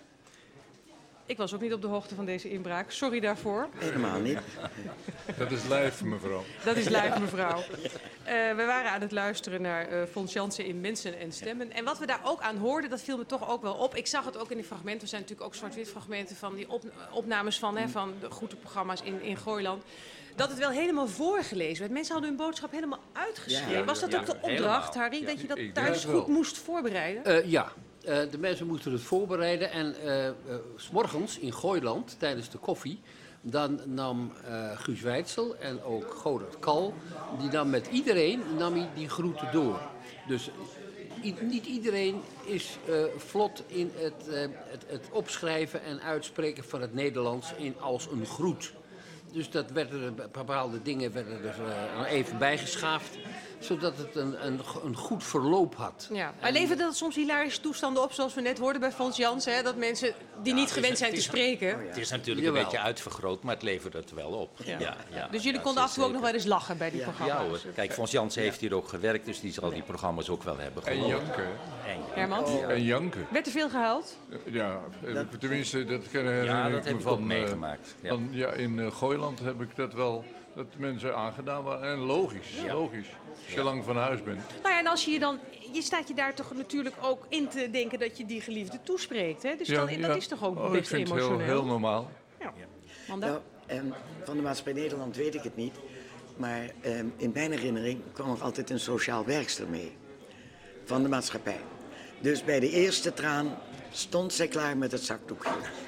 Ik was ook niet op de hoogte van deze inbraak. Sorry daarvoor.
Helemaal niet.
Dat is live, mevrouw.
Dat is live, mevrouw. Uh, we waren aan het luisteren naar uh, Fons Jansen in Mensen en Stemmen. En wat we daar ook aan hoorden, dat viel me toch ook wel op. Ik zag het ook in die fragmenten. Er zijn natuurlijk ook zwart-wit fragmenten van die op, opnames van, hè, van de groetenprogramma's in, in Gooiland. Dat het wel helemaal voorgelezen werd. Mensen hadden hun boodschap helemaal uitgeschreven.
Ja,
Was dat
ja,
ook de
helemaal.
opdracht, Harry?
Ja,
dat je dat
ik
thuis
denk wel.
goed moest voorbereiden?
Uh, ja, uh, de mensen moesten het voorbereiden. En uh, uh, 's morgens in Gooiland, tijdens de koffie, dan nam uh, Guus Weitzel en ook Godert Kal, die nam met iedereen nam hij die groeten door. Dus i- niet iedereen is uh, vlot in het, uh, het, het opschrijven en uitspreken van het Nederlands in als een groet. Dus dat werden er, bepaalde dingen werden er uh, even bijgeschaafd, zodat het een, een, een goed verloop had.
Ja. Maar leverde dat soms hilarische toestanden op, zoals we net hoorden bij Fons Jansen, hè, dat mensen die niet gewend zijn te spreken...
Het is natuurlijk
Jawel.
een beetje uitvergroot, maar het levert het wel op.
Ja.
Ja, ja,
Dus jullie
ja,
konden af en toe ook
zeker.
nog wel eens lachen bij die
Ja
programma's?
hoor. Kijk, Fons Jansen heeft hier ook gewerkt, dus die zal die programma's ook wel hebben
En
gehoord.
janken.
En
Herman?
En janken.
Werd er veel gehuild?
Ja, tenminste, dat herinner
Ja, dat
ik
heb
me
ik
van,
ook
eh,
meegemaakt, ja.
van, ja, in uh, Gooiland heb ik dat wel, dat mensen aangedaan waren. En logisch,
Ja.
logisch. Als je lang van huis bent.
Nou ja, en als je je dan... Je staat je daar toch natuurlijk ook in te denken dat je die geliefde toespreekt, hè? Dus
Ja,
dan,
ja.
dat is toch ook
Oh, ik
best
vind het heel,
emotioneel?
heel normaal.
Ja. Manda?
Nou, ehm, van de Maatschappij Nederland weet ik het niet. Maar ehm, in mijn herinnering kwam er altijd een sociaal werkster mee. Van de maatschappij. Dus bij de eerste traan stond zij klaar met het zakdoekje.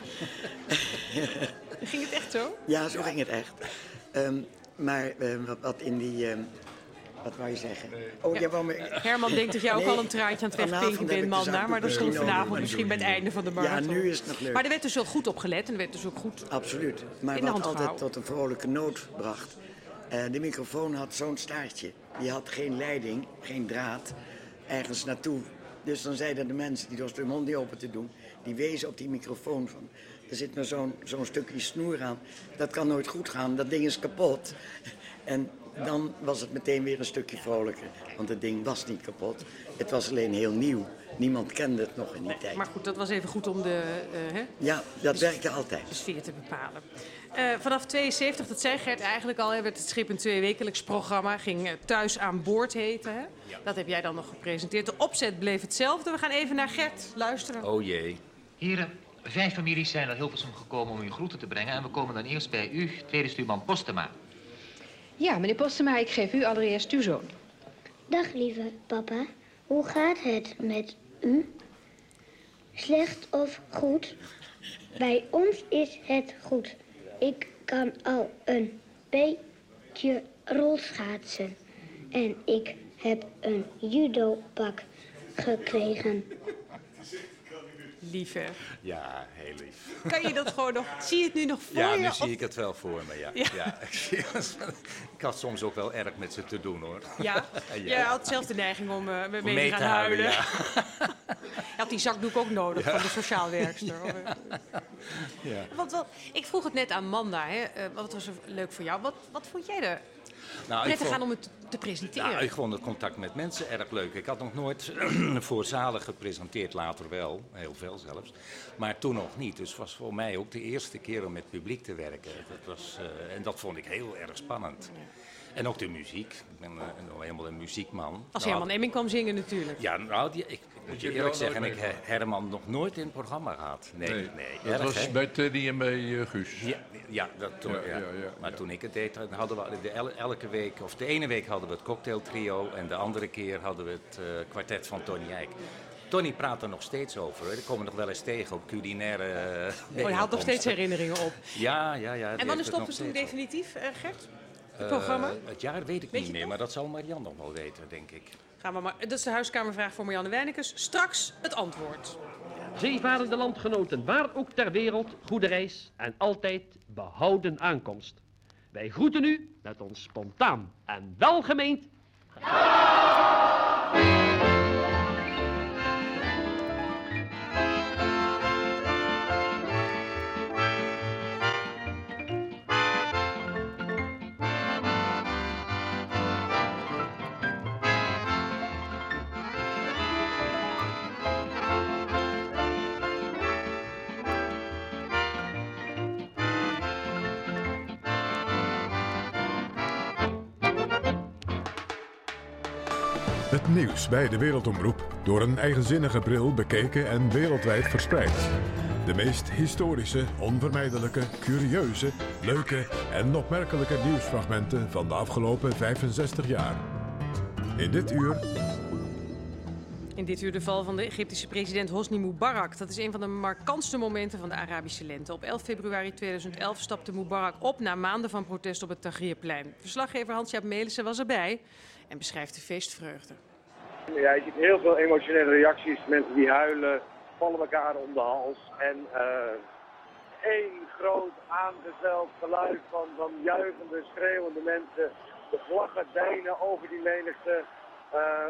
Ging het echt zo?
Ja, zo ging het echt. Um, maar um, wat, wat in die... Um, wat wou je zeggen? Oh, jij wou me...
Herman denkt dat jij ook
Nee,
al een traantje aan het
vanavond
wegpinken
heb
bent,
ik de
Manda.
zakdoek
Maar dat is
misschien
vanavond
nodig.
misschien bij het einde van de
Ja,
marathon.
nu is het nog leuk.
Maar er werd dus wel goed op gelet en er werd dus ook goed
Absoluut. Maar
in de
wat
hand
altijd
gehouden.
tot een vrolijke noot bracht. Uh, de microfoon had zo'n staartje. Die had geen leiding, geen draad, ergens naartoe. Dus dan zeiden de mensen, die door hun mond niet open te doen, die wezen op die microfoon van, er zit maar zo'n zo'n stukje snoer aan. Dat kan nooit goed gaan, dat ding is kapot. En dan was het meteen weer een stukje vrolijker. Want het ding was niet kapot. Het was alleen heel nieuw. Niemand kende het nog in die tijd.
Maar goed, dat was even goed om de, uh, hè,
Ja, dat werkte altijd.
de sfeer te bepalen. Uh, vanaf tweeënzeventig, dat zei Gert eigenlijk al, hè, werd het schip een tweewekelijks programma. Ging uh, Thuis aan Boord heten. Hè? Ja. Dat heb jij dan nog gepresenteerd. De opzet bleef hetzelfde. We gaan even naar Gert luisteren.
Oh jee.
Heren, vijf families zijn naar Hilversum gekomen om u groeten te brengen. En we komen dan eerst bij u, tweede stuurman Postema.
Ja, meneer Postema, ik geef u allereerst uw zoon.
Dag lieve papa, hoe gaat het met u? Slecht of goed? Bij ons is het goed. Ik kan al een beetje rolschaatsen. En ik heb een judopak gekregen.
Lief, hè?
Ja, heel lief.
Kan je dat gewoon nog... Zie je het nu nog voor
Ja,
je?
nu
Of-
zie ik het wel voor me, ja.
Ja.
ja. ik, zie het. Ik had soms ook wel erg met ze te doen, hoor.
Ja? Jij had zelf de neiging om uh, mee,
Om mee
te gaan
te huilen,
huilen. Je had die zakdoek ook nodig
Ja.
van de sociaal werkster. Of, uh,
Ja.
Want wat, ik vroeg het net aan Manda, hè. Uh, wat was er leuk voor jou? Wat, wat vond jij er
Nou, ik
prettig
vond-
aan om het te presenteren?
Ja, ik vond het contact met mensen erg leuk. Ik had nog nooit voor zalen gepresenteerd, later wel, heel veel zelfs. Maar toen nog niet. Dus het was voor mij ook de eerste keer om met publiek te werken. Dat was, uh, en dat vond ik heel erg spannend. En ook de muziek. Ik ben uh, nog helemaal een muziekman.
Als
Nou,
Herman Emmink kwam zingen natuurlijk.
Ja, nou, die, ik, ik Moet je eerlijk zeggen, ik heb Herman nog nooit in het programma gehad. Nee, nee. nee
dat
erg,
was
hè?
bij Teddy en bij uh, Guus.
Ja, ja, dat toen, ja, ja.
Ja, ja,
maar
ja.
toen ik het deed, dan hadden we de el elke week, of de ene week hadden we het cocktailtrio en de andere keer hadden we het uh, kwartet van Tony Eijk. Tony praat er nog steeds over. Hoor. Die komen nog wel eens tegen op culinaire uh,
Oh, je haalt nog steeds herinneringen op.
Ja, ja, ja.
En wanneer stopt het toen definitief, uh, Gert? Het
uh,
programma?
Het jaar weet ik
weet
niet meer,
nog?
maar dat zal Marianne nog wel weten, denk ik.
Gaan we maar. Dat is de huiskamervraag voor Marianne Wijnekes. Straks het antwoord.
Zeevarende landgenoten, waar ook ter wereld, goede reis en altijd behouden aankomst. Wij groeten u met ons spontaan en welgemeend.
Het nieuws bij de Wereldomroep door een eigenzinnige bril bekeken en wereldwijd verspreid. De meest historische, onvermijdelijke, curieuze, leuke en opmerkelijke nieuwsfragmenten van de afgelopen vijfenzestig jaar. In dit uur...
In dit uur de val van de Egyptische president Hosni Mubarak. Dat is een van de markantste momenten van de Arabische lente. Op elf februari tweeduizend elf stapte Mubarak op na maanden van protest op het Tahrirplein. Verslaggever Hans-Jaap Melissen was erbij en beschrijft de feestvreugde.
Ja, je ziet heel veel emotionele reacties. Mensen die huilen, vallen elkaar om de hals. En uh, één groot aangezeld geluid van, van juichende, schreeuwende mensen. De vlaggen deinen over die menigte. Uh,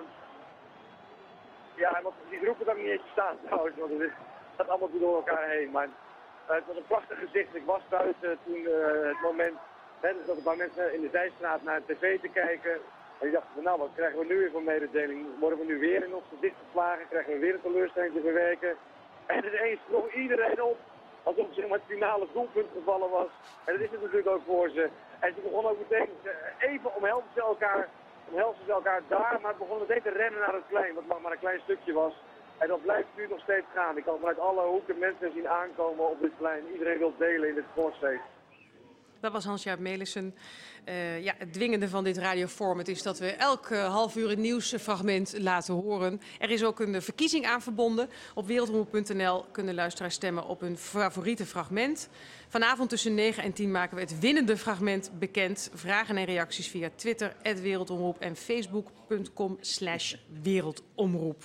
ja, want die groepen dan niet eens staan trouwens, want het gaat allemaal door elkaar heen. Maar uh, het was een prachtig gezicht. Ik was buiten toen uh, het moment, hè, dus dat een paar mensen in de zijstraat naar de tv te kijken. En ik dacht, nou, wat krijgen we nu weer voor mededeling? Worden we nu weer in ons gezicht geslagen? Krijgen we weer een teleurstelling te verwerken? En ineens sprong iedereen op, alsof zeg maar, het finale doelpunt gevallen was. En dat is het natuurlijk ook voor ze. En ze begonnen ook meteen, even omhelzen ze elkaar, omhelzen ze elkaar daar, maar het begon meteen te rennen naar het plein, wat maar een klein stukje was. En dat blijft nu nog steeds gaan. Ik kan vanuit alle hoeken mensen zien aankomen op dit plein. Iedereen wil delen in dit sportfeest.
Dat was Hans-Jaap Melissen. Uh, ja, het dwingende van dit radioformat is dat we elk uh, half uur een nieuwsfragment laten horen. Er is ook een uh, verkiezing aan verbonden. Op wereldomroep punt n l kunnen luisteraars stemmen op hun favoriete fragment. Vanavond tussen negen en tien maken we het winnende fragment bekend. Vragen en reacties via Twitter, at wereldomroep en facebook punt com slash wereldomroep.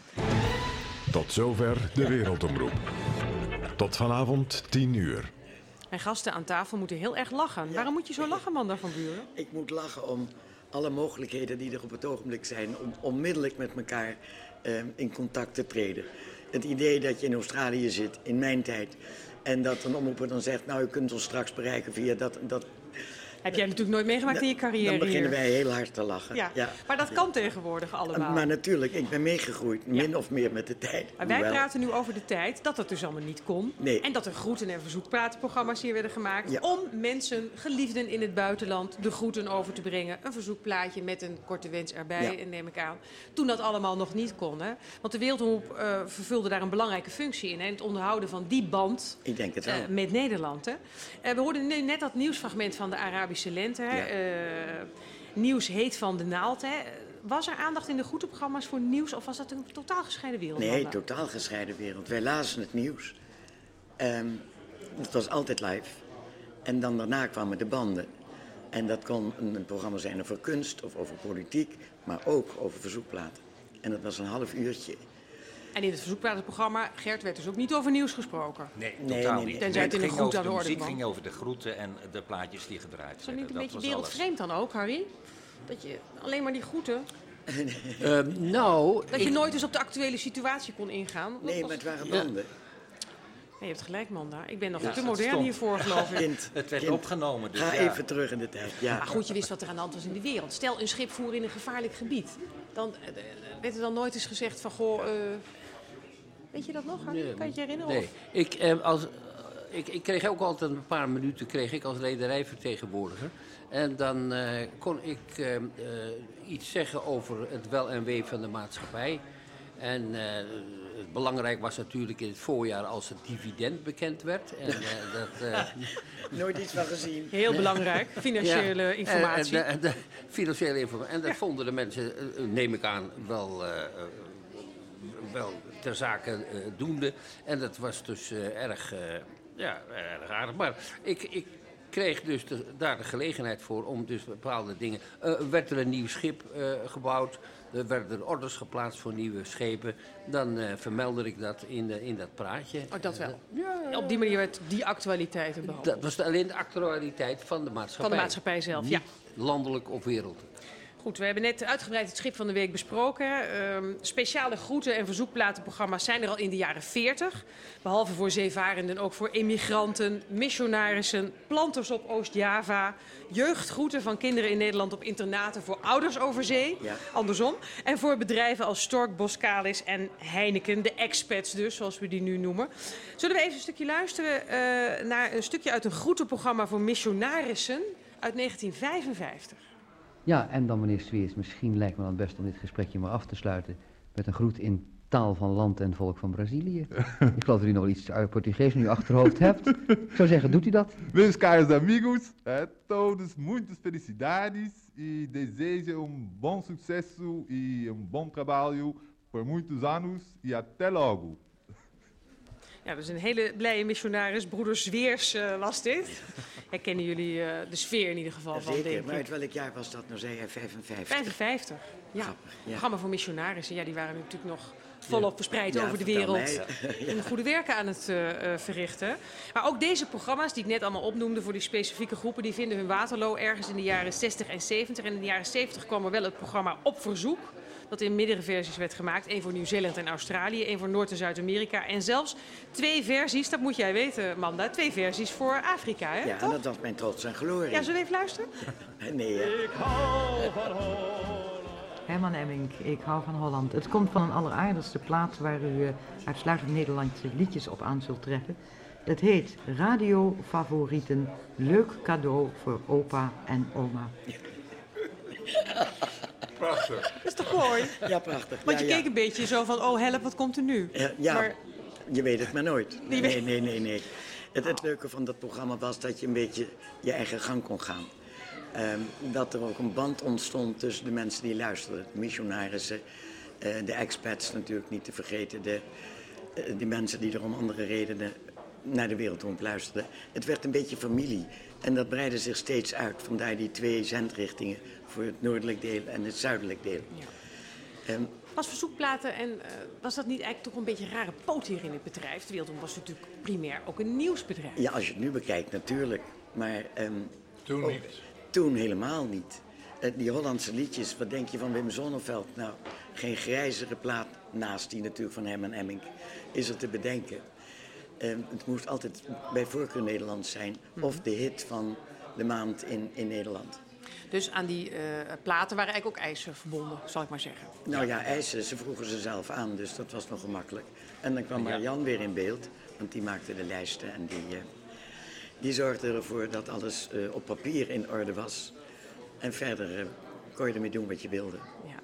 Tot zover de Wereldomroep. Tot vanavond tien uur.
Mijn gasten aan tafel moeten heel erg lachen. Ja. Waarom moet je zo lachen, Manda van Buren?
Ik moet lachen om alle mogelijkheden die er op het ogenblik zijn om onmiddellijk met elkaar uh, in contact te treden. Het idee dat je in Australië zit, in mijn tijd, en dat een omroeper dan zegt, nou, u kunt ons straks bereiken via dat en dat.
Heb jij natuurlijk nooit meegemaakt in je carrière hier.
Dan beginnen wij heel hard te lachen.
Ja, ja. Maar dat kan tegenwoordig allemaal.
Maar natuurlijk, ik ben meegegroeid, min ja. of meer met de tijd.
Maar wij Hoewel... praten nu over de tijd dat dat dus allemaal niet kon.
Nee.
En dat er groeten- en verzoekpratenprogramma's hier werden gemaakt. Ja. Om mensen, geliefden in het buitenland, de groeten over te brengen. Een verzoekplaatje met een korte wens erbij, ja. neem ik aan. Toen dat allemaal nog niet kon. Hè? Want de Wereldomroep uh, vervulde daar een belangrijke functie in. Hè? Het onderhouden van die band
ik denk het wel.
Uh, met Nederland. Hè? Uh, we hoorden nu net dat nieuwsfragment van de Arabische lente. Hè? Ja. Uh, nieuws heet van de naald. Hè? Was er aandacht in de groetenprogramma's voor nieuws of was dat een totaal gescheiden wereld?
Nee, een totaal gescheiden wereld. Wij lazen het nieuws. Um, het was altijd live. En dan daarna kwamen de banden. En dat kon een, een programma zijn over kunst of over politiek, maar ook over verzoekplaten. En dat was een half uurtje.
En in het verzoekplatenprogramma, Gert, werd dus ook niet over nieuws gesproken?
Nee,
nee
totaal
nee,
niet.
Tenzij het in een groet aan de orde
kwam. De muziek
kwam.
ging over de groeten en de plaatjes die gedraaid werden.
Is dat niet een
dat
beetje wereldvreemd dan ook, Harry? Dat je alleen maar die groeten...
uh, nou...
Dat
ik...
je nooit dus op de actuele situatie kon ingaan?
Nee, was... maar het waren banden.
Ja. Nee, je hebt gelijk, Manda. Ik ben nog
ja,
te modern hiervoor, geloof ik.
Kind, het werd
kind.
opgenomen. Dus
Ga
ja.
even terug in de tijd. Ja.
Maar goed, je wist wat er aan de hand was in de wereld. Stel, een schip voer in een gevaarlijk gebied. Dan uh, werd er dan nooit eens gezegd van, goh... Uh, weet je dat nog, Harry? Nee, kan je het je herinneren?
Nee. Ik, eh, als, ik, ik kreeg ook altijd een paar minuten kreeg ik als rederijvertegenwoordiger. En dan uh, kon ik uh, uh, iets zeggen over het wel en wee van de maatschappij. En uh, het belangrijk was natuurlijk in het voorjaar als het dividend bekend werd. En, uh, dat, uh,
Nooit iets van gezien.
Heel belangrijk, financiële
ja,
informatie.
En, en, de, de financiële informatie. En dat ja. vonden de mensen, uh, neem ik aan, wel, uh, wel ter zake uh, doende. En dat was dus uh, erg, uh, ja, erg aardig. Maar ik... ik kreeg dus de, daar de gelegenheid voor om dus bepaalde dingen... Uh, werd er een nieuw schip uh, gebouwd, er werden er orders geplaatst voor nieuwe schepen. Dan uh, vermeldde ik dat in, de, in dat praatje.
Oh, dat wel?
Uh, ja,
op die manier werd die actualiteit behandeld?
Dat was alleen de actualiteit van de maatschappij.
Van de maatschappij zelf,
Niet
ja.
landelijk of wereldlijk.
Goed, we hebben net uitgebreid het schip van de week besproken. Uh, speciale groeten- en verzoekplatenprogramma's zijn er al in de jaren veertig. Behalve voor zeevarenden ook voor emigranten, missionarissen, planters op Oost-Java. Jeugdgroeten van kinderen in Nederland op internaten voor ouders over zee. Ja. Andersom. En voor bedrijven als Stork, Boskalis en Heineken. De expats dus, zoals we die nu noemen. Zullen we even een stukje luisteren uh, naar een stukje uit een groetenprogramma voor missionarissen uit negentien vijfenvijftig.
Ja, en dan meneer Sweers, misschien lijkt me dan best om dit gesprekje maar af te sluiten met een groet in taal van land en volk van Brazilië. Ik geloof dat u nog wel iets uit Portugees in uw achterhoofd hebt. Ik zou zeggen, doet u dat?
Meus caros amigos, eh, todos muitas felicidades e desejo um bom sucesso e um bom trabalho por muitos anos e até logo.
Ja, dat is een hele blije missionaris. Broeder Zweers uh, was dit. Herkennen jullie uh, de sfeer in ieder geval
ja,
van,
zeker,
denk ik.
maar uit welk jaar was dat nou, zei hij? vijfenvijftig?
vijfenvijftig, ja.
Grappig, ja.
Programma voor missionarissen. Ja, die waren natuurlijk nog volop verspreid
ja,
over de wereld.
Ja.
En goede werken aan het uh, uh, verrichten. Maar ook deze programma's die ik net allemaal opnoemde voor die specifieke groepen, die vinden hun Waterloo ergens in de jaren zestig en zeventig. En in de jaren zeventig kwam er wel het programma Op Verzoek. Dat in meerdere versies werd gemaakt. Eén voor Nieuw-Zeeland en Australië, één voor Noord- en Zuid-Amerika. En zelfs twee versies, dat moet jij weten, Manda, twee versies voor Afrika, hè?
Ja,
toch?
en dat was mijn trots en glorie.
Ja, zullen we even luisteren?
Nee, hè?
Ik hou van Holland. Herman Emmink, ik hou van Holland. Het komt van een alleraardigste plaats waar u uh, uitsluitend Nederlandse liedjes op aan zult treffen. Het heet Radio Favorieten. Leuk cadeau voor opa en oma.
Prachtig.
Dat is toch mooi?
Ja, prachtig.
Want je
ja,
keek
ja.
een beetje zo van, oh help, wat komt er nu?
Ja, ja
maar...
je weet het maar nooit.
Nee,
Nee, nee, nee, nee. Het, het leuke van dat programma was dat je een beetje je eigen gang kon gaan. Um, dat er ook een band ontstond tussen de mensen die luisterden. De missionarissen, uh, de expats natuurlijk niet te vergeten. De, uh, die mensen die er om andere redenen naar de wereldrond luisterden. Het werd een beetje familie. En dat breidde zich steeds uit. Vandaar die twee zendrichtingen voor het noordelijk deel en het zuidelijk deel. Ja. Um,
Was verzoekplaten en uh, was dat niet eigenlijk toch een beetje een rare poot hier in het bedrijf? De Wereldomroep was natuurlijk primair ook een nieuwsbedrijf.
Ja, als je het nu bekijkt natuurlijk. Maar um,
toen
ook,
niet.
Toen helemaal niet. Uh, die Hollandse liedjes, wat denk je van Wim Sonneveld? Nou, geen grijzere plaat naast die natuurlijk van Herman Emmink is er te bedenken. Uh, het moest altijd bij voorkeur Nederlands zijn. Mm-hmm. Of de hit van de maand in, in Nederland.
Dus aan die uh, platen waren eigenlijk ook eisen verbonden, zal ik maar zeggen.
Nou ja, eisen, ze vroegen ze zelf aan, dus dat was nog gemakkelijk. En dan kwam Marian weer in beeld, want die maakte de lijsten en die, uh, die zorgde ervoor dat alles uh, op papier in orde was. En verder uh, kon je ermee doen wat je wilde.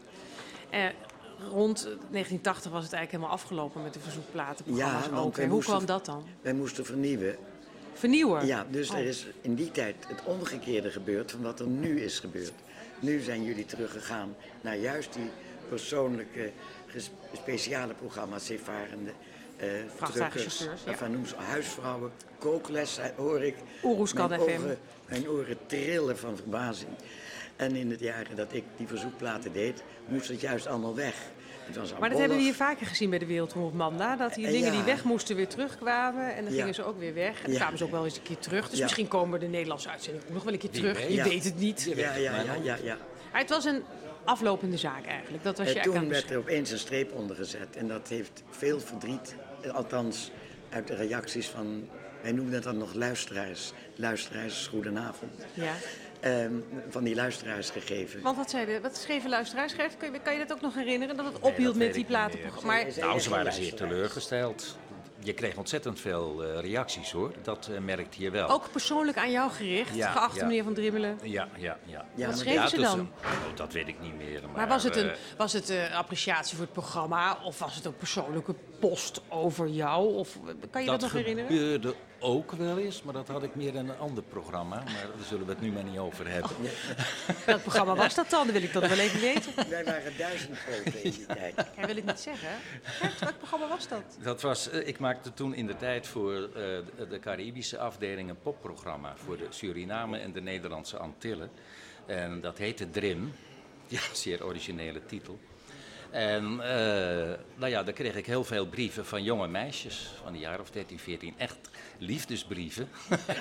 Ja. Uh, rond negentien tachtig was het eigenlijk helemaal afgelopen met de verzoekplatenprogramma's
ja,
ook. Hoe
moesten,
kwam dat dan?
Wij moesten vernieuwen.
Vernieuwen?
Ja, dus
oh.
er is in die tijd het omgekeerde gebeurd van wat er nu is gebeurd. Nu zijn jullie teruggegaan naar juist die persoonlijke, speciale programma's, zeevarenden, uh,
vrachtwagenchauffeurs, ja.
Van noem ze, huisvrouwen, kookles hoor ik.
Oeroeskan
mijn
F M.
oren, mijn oren trillen van verbazing. En in het jaar dat ik die verzoekplaten deed, moest het juist allemaal weg. Het was
maar dat hebben we hier vaker gezien bij de Wereldomroep Manda. Dat die dingen ja. die weg moesten weer terugkwamen. En dan ja. gingen ze ook weer weg. En dan ja. kwamen ze ook wel eens een keer terug. Dus ja. misschien komen de Nederlandse uitzendingen ook nog wel een keer terug. Je ja. weet het niet.
Ja, ja, ja, ja, ja.
Maar het was een aflopende zaak eigenlijk. Dat was je
uh, toen werd er opeens een streep onder gezet. En dat heeft veel verdriet, althans uit de reacties van, wij noemden dat nog luisteraars. Luisteraars, goedenavond.
Ja.
Um, van die luisteraars gegeven.
Want wat zeiden, wat schreven luisteraars? Kan je, kan je dat ook nog herinneren? Dat het ophield nee, met die platen?
Maar nou, ze waren zeer teleurgesteld. je kreeg ontzettend veel uh, reacties hoor, dat uh, merkte je wel.
Ook persoonlijk aan jou gericht,
Ja,
geachte
ja.
meneer Van Drimmelen?
Ja, ja, ja.
Ja, Wat schreven ze
dus,
dan?
uh, oh, dat weet ik niet meer. Maar,
Maar was het een
uh,
was het, uh, appreciatie voor het programma of was het een persoonlijke post over jou? Of, kan je dat, nog herinneren?
Dat gebeurde ook wel eens, maar dat had ik meer in een ander programma. Maar daar zullen we het nu maar niet over hebben.
Oh. Welk programma was dat dan? Dan wil ik dat wel even weten.
Wij waren duizend groot in die tijd.
Jij wil ik niet zeggen. Gert, welk programma was dat?
Dat was, uh, ik maakte toen in de tijd voor uh, de, de Caribische afdeling een popprogramma voor de Suriname en de Nederlandse Antillen. En dat heette Drim. Ja, zeer originele titel. En uh, nou ja, daar kreeg ik heel veel brieven van jonge meisjes van een jaar of dertien, veertien. Echt liefdesbrieven.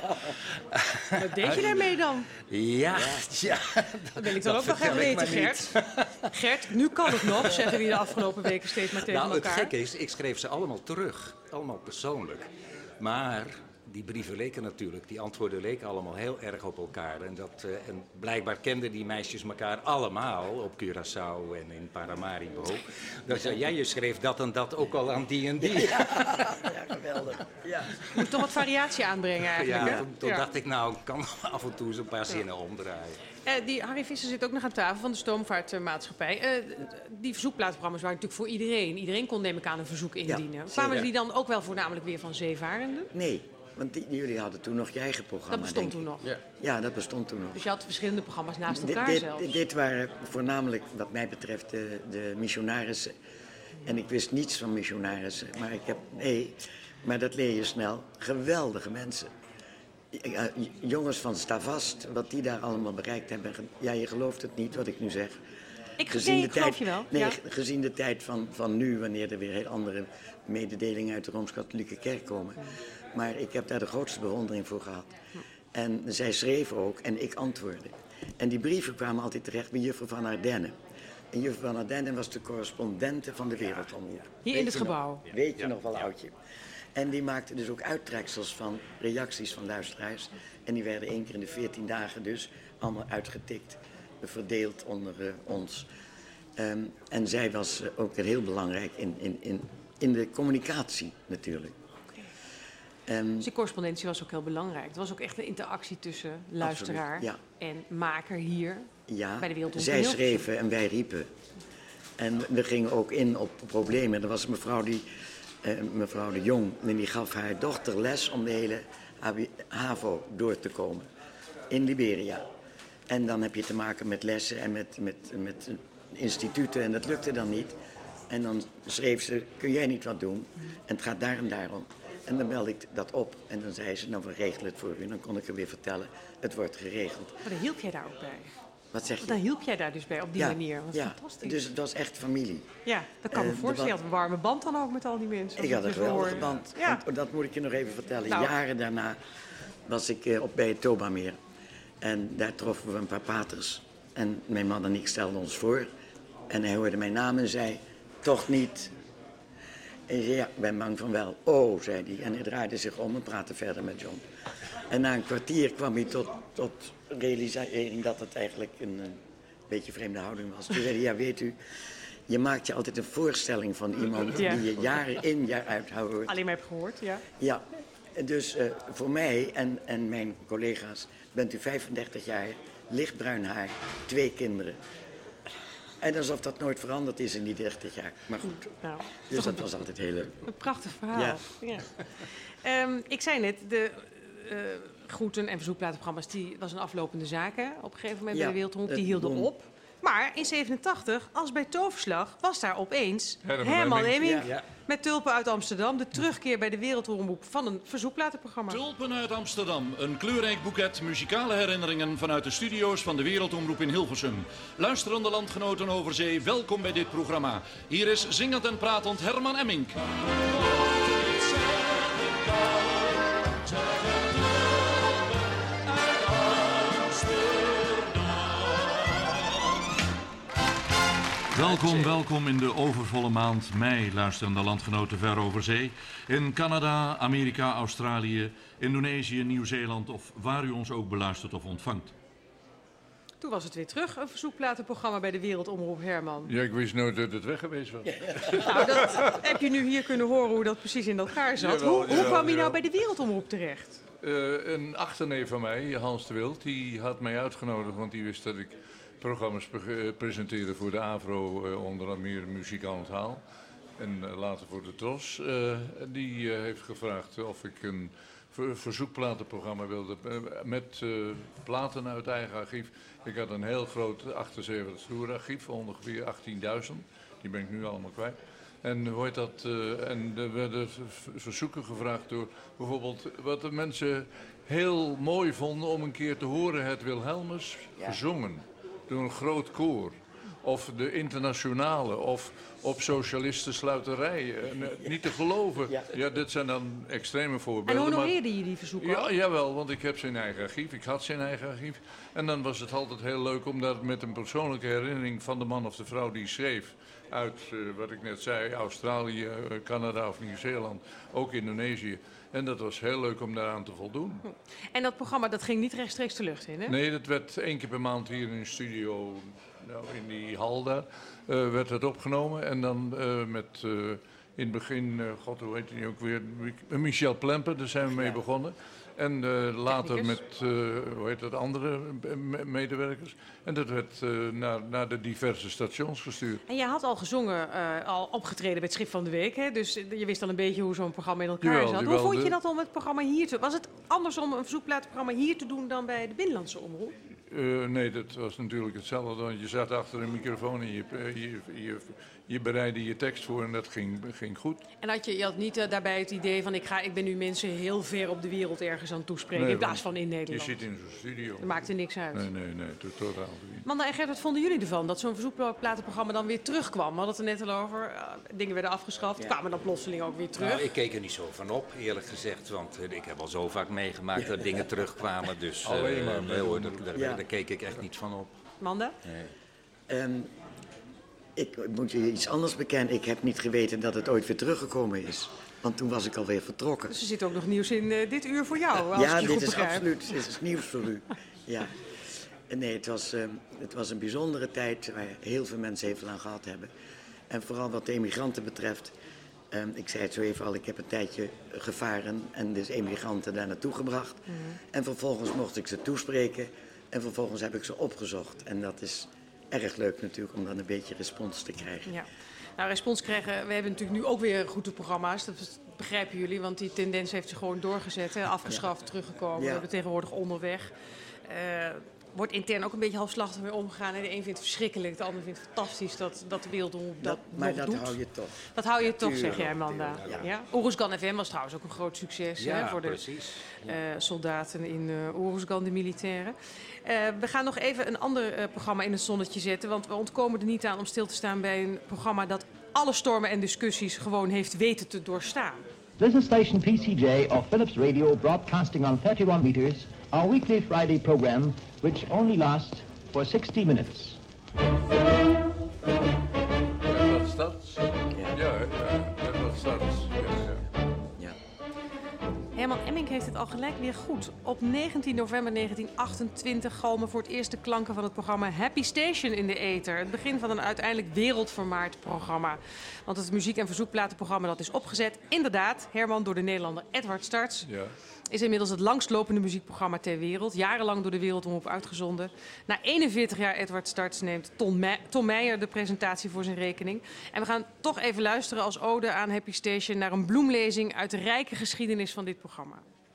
Wat deed je daarmee dan?
Ja, ja.
Dat wil ik dan ook nog gaan weten, Gert. Gert, nu kan het nog, zeggen we de afgelopen weken steeds maar tegen
nou,
elkaar.
Het gekke is, ik schreef ze allemaal terug. Allemaal persoonlijk. Maar die brieven leken natuurlijk, die antwoorden leken allemaal heel erg op elkaar. En, dat, uh, en blijkbaar kenden die meisjes elkaar allemaal op Curaçao en in Paramaribo. Dus uh, ja, je schreef dat en dat ook al aan die en die.
Ja, ja geweldig. Ja.
Moet toch wat variatie aanbrengen eigenlijk,
Ja,
hè?
toen, toen
Ja.
dacht ik nou, ik kan af en toe eens een paar zinnen omdraaien.
Uh, die Harry Visser zit ook nog aan tafel van de Stoomvaartmaatschappij. Uh, die verzoekplaatprogramma's waren natuurlijk voor iedereen. Iedereen kon neem ik aan een verzoek indienen.
Ja,
Kwamen
zeker.
die dan ook wel voornamelijk weer van zeevarenden?
Nee, want die, jullie hadden toen nog je eigen programma.
Dat bestond
denk
toen
ik.
nog?
Ja. ja, dat bestond toen nog.
Dus je had verschillende programma's naast
Dit-
elkaar
dit,
zelfs?
dit, dit waren voornamelijk, wat mij betreft, de, de missionarissen. En ik wist niets van missionarissen, maar ik heb, nee, maar dat leer je snel. Geweldige mensen. Ja, jongens van Stavast, wat die daar allemaal bereikt hebben. Ja, je gelooft het niet wat ik nu zeg.
Ik- nee, ik geloof je wel,
Nee,
ja.
gezien de tijd van, van nu, wanneer er weer heel andere mededelingen uit de Rooms-Katholieke Kerk komen. Maar ik heb daar de grootste bewondering voor gehad. En zij schreven ook en ik antwoordde. En die brieven kwamen altijd terecht bij juffrouw Van Ardenne. En juffrouw Van Ardenne was de correspondente van de Wereldomroep.
Hier in het gebouw?
Nog, weet je nog wel, oudje. En die maakte dus ook uittreksels van reacties van luisteraars. En die werden één keer in de veertien dagen dus allemaal uitgetikt. Verdeeld onder uh, ons. Um, en zij was uh, ook heel belangrijk in, in, in, in de communicatie natuurlijk. Um,
Dus die correspondentie was ook heel belangrijk. Het was ook echt een interactie tussen luisteraar
Absoluut,
en maker hier
ja,
bij de Wereld
zij schreven en wij riepen. En we gingen ook in op problemen. Er was een mevrouw, die, uh, mevrouw de Jong en die gaf haar dochter les om de hele HAVO door te komen in Liberia. En dan heb je te maken met lessen en met, met, met instituten en dat lukte dan niet. En dan schreef ze, kun jij niet wat doen? En het gaat daar en daarom. En dan belde ik dat op en dan zei ze, nou we regelen het voor u. En dan kon ik er weer vertellen, het wordt geregeld.
Maar dan hielp jij daar ook bij?
Wat zeg je?
Dan hielp jij daar dus bij op die
Ja,
manier? Wat
ja.
fantastisch.
Dus het was echt familie.
Ja, dat kan me
Eh, de
voorstellen. Je
ba-
had een warme band dan ook met al die mensen.
Ik had een
als ik je zo
geweldige
hoor.
band.
Ja.
Want dat moet ik je nog even vertellen.
Nou.
Jaren daarna was ik eh, op, bij het Tobameer. En daar troffen we een paar paters. En mijn man en ik stelden ons voor. En hij hoorde mijn naam en zei, toch niet. En ik zei, ja, ik ben bang van wel. Oh, zei hij. En hij draaide zich om en praatte verder met John. En na een kwartier kwam hij tot, tot realisering dat het eigenlijk een, een beetje vreemde houding was. Toen zei hij, ja, weet u, je maakt je altijd een voorstelling van iemand
Ja.
die je jaar in, jaar uit hoort.
Alleen maar heb gehoord, ja.
Ja, dus uh, voor mij en, en mijn collega's bent u vijfendertig jaar, lichtbruin haar, twee kinderen. En alsof dat nooit veranderd is in die dertig jaar. Maar goed,
Nou,
dus dat was altijd heel leuk.
Een prachtig verhaal.
Ja.
Ja. Um, ik zei net, de uh, groeten- en verzoekplatenprogramma's, die was een aflopende zaak hè, op een gegeven moment
Ja,
bij de Wereldrond. Die
het
hielden
begon-
op. Maar in zevenentachtig, als bij Toverslag, was daar opeens
Herman
Herman
Emmink.
Emmink
Ja.
met Tulpen uit Amsterdam. De terugkeer bij de Wereldomroep van een verzoekplatenprogramma.
Tulpen uit Amsterdam, een kleurrijk boeket muzikale herinneringen vanuit de studio's van de Wereldomroep in Hilversum. Luisterende landgenoten over zee, welkom bij dit programma. Hier is zingend en pratend Herman Emmink. Welkom, welkom in de overvolle maand mei, luisterende landgenoten ver over zee. In Canada, Amerika, Australië, Indonesië, Nieuw-Zeeland of waar u ons ook beluistert of ontvangt.
Toen was het weer terug, een verzoekplatenprogramma bij de Wereldomroep, Herman.
Ja, ik wist nooit dat het weg geweest was.
Nou, dat heb je nu hier kunnen horen hoe dat precies in elkaar zat.
Jawel,
hoe, hoe
jawel,
kwam je nou
jawel.
bij de Wereldomroep terecht?
Uh, een achterneef van mij, Hans de Wild, die had mij uitgenodigd, want die wist dat ik programma's pre presenteerde voor de AVRO, uh, onder meer Muziek aan het Haal. En uh, later voor de Tros. Uh, die uh, heeft gevraagd of ik een ver verzoekplatenprogramma wilde uh, met uh, platen uit eigen archief. Ik had een heel groot achtenzeventig stoer archief, ongeveer achttienduizend. Die ben ik nu allemaal kwijt. En hoe heet dat? Uh, en er werden verzoeken gevraagd door bijvoorbeeld wat de mensen heel mooi vonden om een keer te horen, het Wilhelmus ja. gezongen door een groot koor. Of de internationale, of op socialistensluiterij. Uh, niet te geloven. Ja. ja, dit zijn dan extreme voorbeelden.
En honoreerde je die verzoeken?
Ja, jawel, want ik heb zijn eigen archief. Ik had zijn eigen archief. En dan was het altijd heel leuk om dat met een persoonlijke herinnering van de man of de vrouw die schreef. Uit, uh, wat ik net zei, Australië, uh, Canada of Nieuw-Zeeland, ook Indonesië. En dat was heel leuk om daaraan te voldoen.
En dat programma dat ging niet rechtstreeks de lucht in, hè?
Nee, dat werd één keer per maand hier in de studio, nou, in die hal daar, uh, werd het opgenomen. En dan uh, met, uh, in het begin, uh, god hoe heet hij ook weer, Michel Plemper, daar zijn we mee begonnen. En uh, later met, uh, hoe heet dat, andere me medewerkers. En dat werd uh, naar, naar de diverse stations gestuurd.
En jij had al gezongen, uh, al opgetreden bij het Schip van de Week, hè? Dus je wist al een beetje hoe zo'n programma in elkaar
Jawel,
zat.
jawel,
Hoe vond je
de...
dat om het programma hier te... Was het anders om een verzoekplatenprogramma hier te doen dan bij de Binnenlandse Omroep?
Uh, nee, dat was natuurlijk hetzelfde. Want je zat achter een microfoon en je, je, je, je bereidde je tekst voor en dat ging, ging goed.
En had je, je had niet uh, daarbij het idee van ik, ga, ik ben nu mensen heel ver op de wereld ergens aan toespreken, nee, in plaats van in Nederland?
Je zit in zo'n studio.
Dat maakte niks uit.
Nee, nee, nee, totaal niet.
Manda en Gert, wat vonden jullie ervan dat zo'n verzoekplatenprogramma dan weer terugkwam? We hadden het er net al over, uh, dingen werden afgeschaft, ja. kwamen dan plotseling ook weer terug.
Nou, ik keek er niet zo van op, eerlijk gezegd, want uh, ik heb al zo vaak meegemaakt dat dingen terugkwamen. Dus uh,
Alleen maar.
nee, hoor, daar, daar, ja. daar keek ik echt niet van op.
Manda?
Nee.
Um, ik moet je iets anders bekennen. Ik heb niet geweten dat het ooit weer teruggekomen is. Want toen was ik alweer vertrokken.
Dus er zit ook nog nieuws in uh, dit uur voor jou, als
ja,
ik je
dit
goed
is
begrijp.
absoluut dit is nieuws voor u. Ja. Nee, het was, uh, het was een bijzondere tijd waar heel veel mensen heel veel aan gehad hebben. En vooral wat de emigranten betreft. Um, ik zei het zo even al, ik heb een tijdje gevaren en dus emigranten daar naartoe gebracht. Mm. En vervolgens mocht ik ze toespreken. En vervolgens heb ik ze opgezocht. En dat is erg leuk natuurlijk om dan een beetje respons te krijgen.
Ja. Nou, respons krijgen, we hebben natuurlijk nu ook weer goede programma's. Dat begrijpen jullie, want die tendens heeft zich gewoon doorgezet. Hè? Afgeschaft, ja. teruggekomen. Ja. We hebben tegenwoordig onderweg. Uh, wordt intern ook een beetje halfslachtig mee omgegaan. En de een vindt het verschrikkelijk, de ander vindt het fantastisch dat, dat de Wereldomroep dat, dat
maar
nog
dat
doet.
hou je toch.
Dat hou je
ja,
toch,
tuurlijk,
zeg jij, Amanda.
Ja.
Ja? Oeruzgan F M was trouwens ook een groot succes
ja,
hè, voor de uh, soldaten in uh, Oeruzgan, de militairen. Uh, we gaan nog even een ander uh, programma in het zonnetje zetten. Want we ontkomen er niet aan om stil te staan bij een programma dat alle stormen en discussies gewoon heeft weten te doorstaan.
This is station P C J of Philips Radio broadcasting on thirty-one meters, our weekly Friday program, which only lasts for sixty minutes.
Ja, dat staat. Ja, ja, dat staat.
Ja.
Herman Emmink heeft het al gelijk weer goed. Op negentien november negentien achtentwintig galmen voor het eerst de klanken van het programma Happy Station in de ether. Het begin van een uiteindelijk wereldvermaard programma. Want het muziek- en verzoekplatenprogramma dat is opgezet, inderdaad, Herman, door de Nederlander Edward Starts. Ja. Is inmiddels het langstlopende muziekprogramma ter wereld. Jarenlang door de Wereldomroep uitgezonden. Na eenenveertig jaar Edward Starts neemt Tom, Me Tom Meijer de presentatie voor zijn rekening. En we gaan toch even luisteren als ode aan Happy Station naar een bloemlezing uit de rijke geschiedenis van dit programma.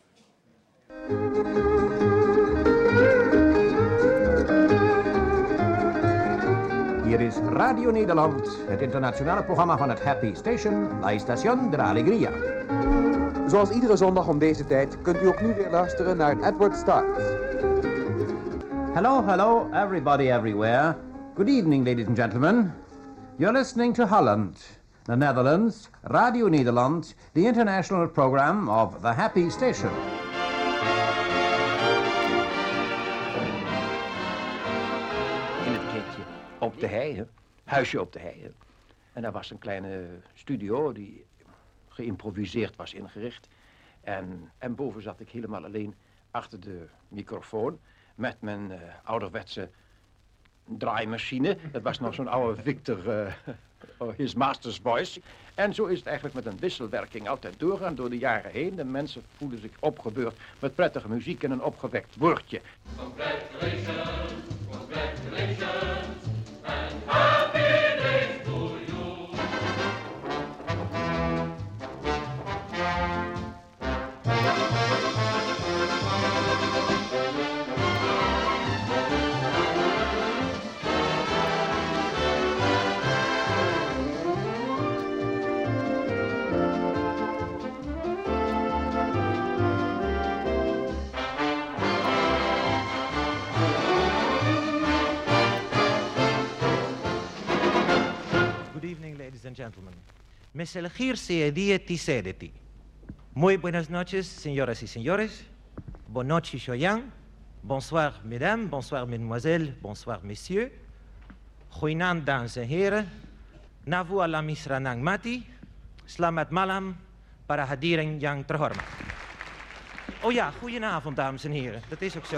Hier is Radio Nederland, het internationale programma van het Happy Station, La Estación de la Alegría.
Zoals iedere zondag om deze tijd kunt u ook nu weer luisteren naar Edward Starts.
Hello, hello, everybody everywhere. Good evening, ladies and gentlemen. You're listening to Holland, the Netherlands, Radio Nederland, the international program of the Happy Station.
In het keekje op de hei, huisje op de hei. En daar was een kleine studio die geïmproviseerd was ingericht. En, en boven zat ik helemaal alleen achter de microfoon met mijn uh, ouderwetse draaimachine. Dat was nog zo'n oude Victor, uh, his master's voice. En zo is het eigenlijk met een wisselwerking altijd doorgaan door de jaren heen. De mensen voelen zich opgebeurd met prettige muziek en een opgewekt woordje.
Congratulations, congratulations, and happy days to you.
Ladies and gentlemen, mes elegirse día tisedeti. Muy buenas noches, señoras y señores. Bonne noche, Choyan. Bonsoir, mesdames. Bonsoir, mesdemoiselles. Bonsoir, messieurs. Goeienaand, dames en heren. Navu ala misranang mati. Slamat malam para hadirin yang terhormat. Oh ja, goedenavond, dames en heren. Dat is ook zo.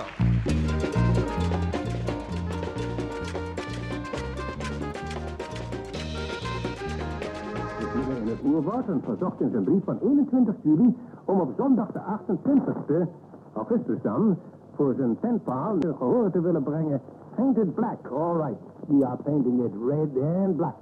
In het oerwoud en verzocht in zijn brief van eenentwintig juli om op zondag de achtentwintigste augustus dan voor zijn tentpaal de gehoor te willen brengen. Painted black, all right. We are painting it red and black.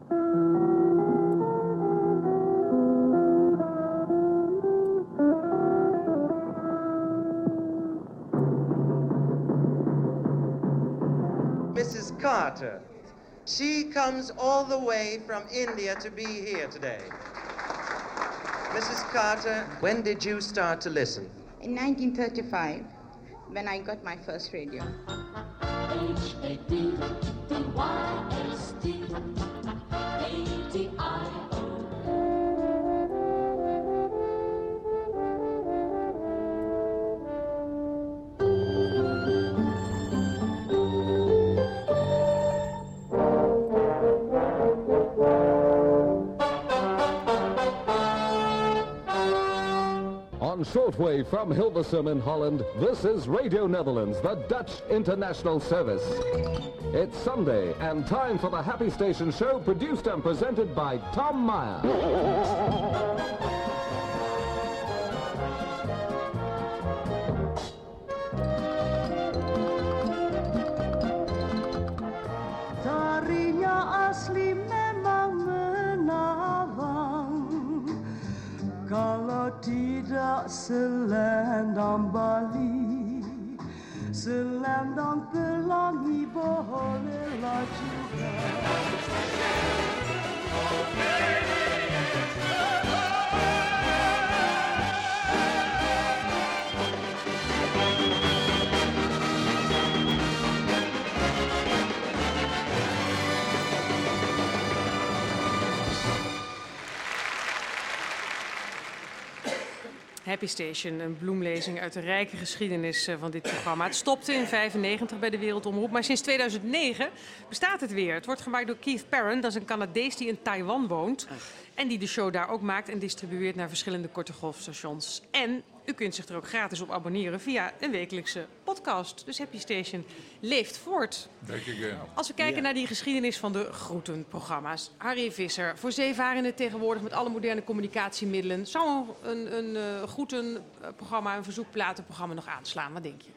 Missus Carter. She comes all the way from India to be here today. Missus Carter, when did you start to listen?
In nineteen thirty-five, when I got my first radio.
H A D D Y S T A D I O
On shortwave from Hilversum in Holland, this is Radio Netherlands, the Dutch International Service. It's Sunday and time for the Happy Station show produced and presented by Tom Meyer.
Tarinya asli memang menawan. Kalau tidak selendang Bali, selendang pelangi bolehlah juga.
Happy Station, een bloemlezing uit de rijke geschiedenis van dit programma. Het stopte in negentien vijfennegentig bij de Wereldomroep, maar sinds tweeduizend negen bestaat het weer. Het wordt gemaakt door Keith Perrin, dat is een Canadees die in Taiwan woont. En die de show daar ook maakt en distribueert naar verschillende korte golfstations. En u kunt zich er ook gratis op abonneren via een wekelijkse podcast. Dus Happy Station leeft voort.
Back again.
Als we kijken
Ja.
naar die geschiedenis van de groetenprogramma's. Harry Visser, voor zeevarenden tegenwoordig met alle moderne communicatiemiddelen. Zou een, een uh, groetenprogramma, een verzoekplatenprogramma nog aanslaan? Wat denk je?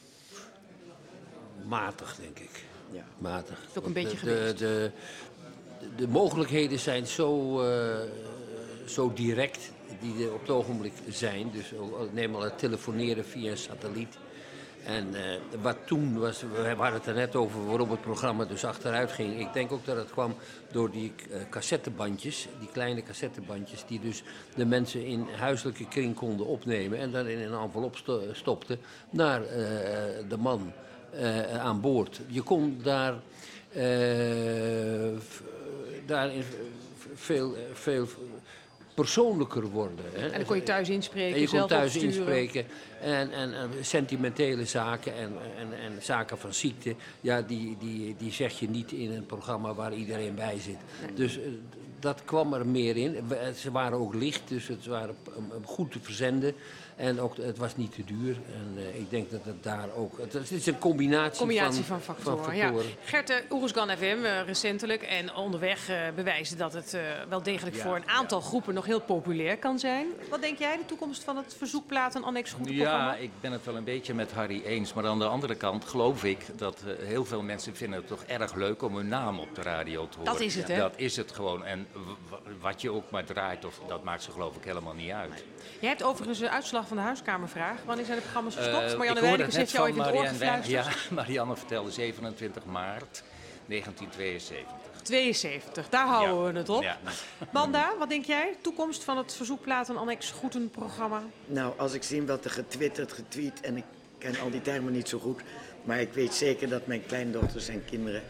Matig, denk ik.
Ja.
Matig.
Is ook een beetje
de,
geweest.
de, de, de mogelijkheden zijn zo, uh, zo direct die er op het ogenblik zijn. Dus neem al het telefoneren via een satelliet. En uh, wat toen was, we hadden het er net over waarom het programma dus achteruit ging. Ik denk ook dat het kwam door die uh, cassettebandjes, die kleine cassettebandjes, die dus de mensen in huiselijke kring konden opnemen en dan in een envelop sto stopten naar uh, de man uh, aan boord. Je kon daar, uh, daarin veel, veel persoonlijker worden. Hè.
En dan kon je thuis inspreken,
en je kon
zelf
thuis
opsturen.
inspreken. En, en, en sentimentele zaken en, en, en zaken van ziekte, ja, die, die, die zeg je niet in een programma waar iedereen bij zit.
Nee.
Dus uh, dat kwam er meer in. We- Ze waren ook licht, dus het waren um, um, goed te verzenden. En ook, het was niet te duur. En uh, ik denk dat het daar ook... Het, het is een combinatie,
Combinatie
van,
van factoren.
van
Ja.
factoren.
Gert, uh, Oeruzgan F M uh, recentelijk en onderweg uh, bewijzen dat het uh, wel degelijk
Ja,
voor een aantal groepen nog heel populair kan zijn. Wat denk jij, de toekomst van het verzoekplaat en annex groepenprogramma?
Ja, ik ben het wel een beetje met Harry eens. Maar aan de andere kant geloof ik dat uh, heel veel mensen vinden het toch erg leuk om hun naam op de radio te horen.
Dat is het, hè?
Dat is het gewoon. En w- w- wat je ook maar draait, of, dat maakt ze geloof ik helemaal niet uit.
Jij hebt overigens de uitslag van de huiskamervraag. Wanneer zijn de programma's gestopt?
Uh,
Marianne
ik hoorde
Wijnekes
het
heeft jou
net
even in
van
het oor
Marianne Wijn-
gefluisterd.
Ja, Marianne vertelde zevenentwintig maart negentien tweeënzeventig.
tweeënzeventig, daar houden we het op.
Ja.
Manda, wat denk jij? Toekomst van het verzoekplaat en annex groetenprogramma?
Nou, als ik zie wat er getwitterd, getweet, en ik ken al die termen niet zo goed, maar ik weet zeker dat mijn kleindochters en kinderen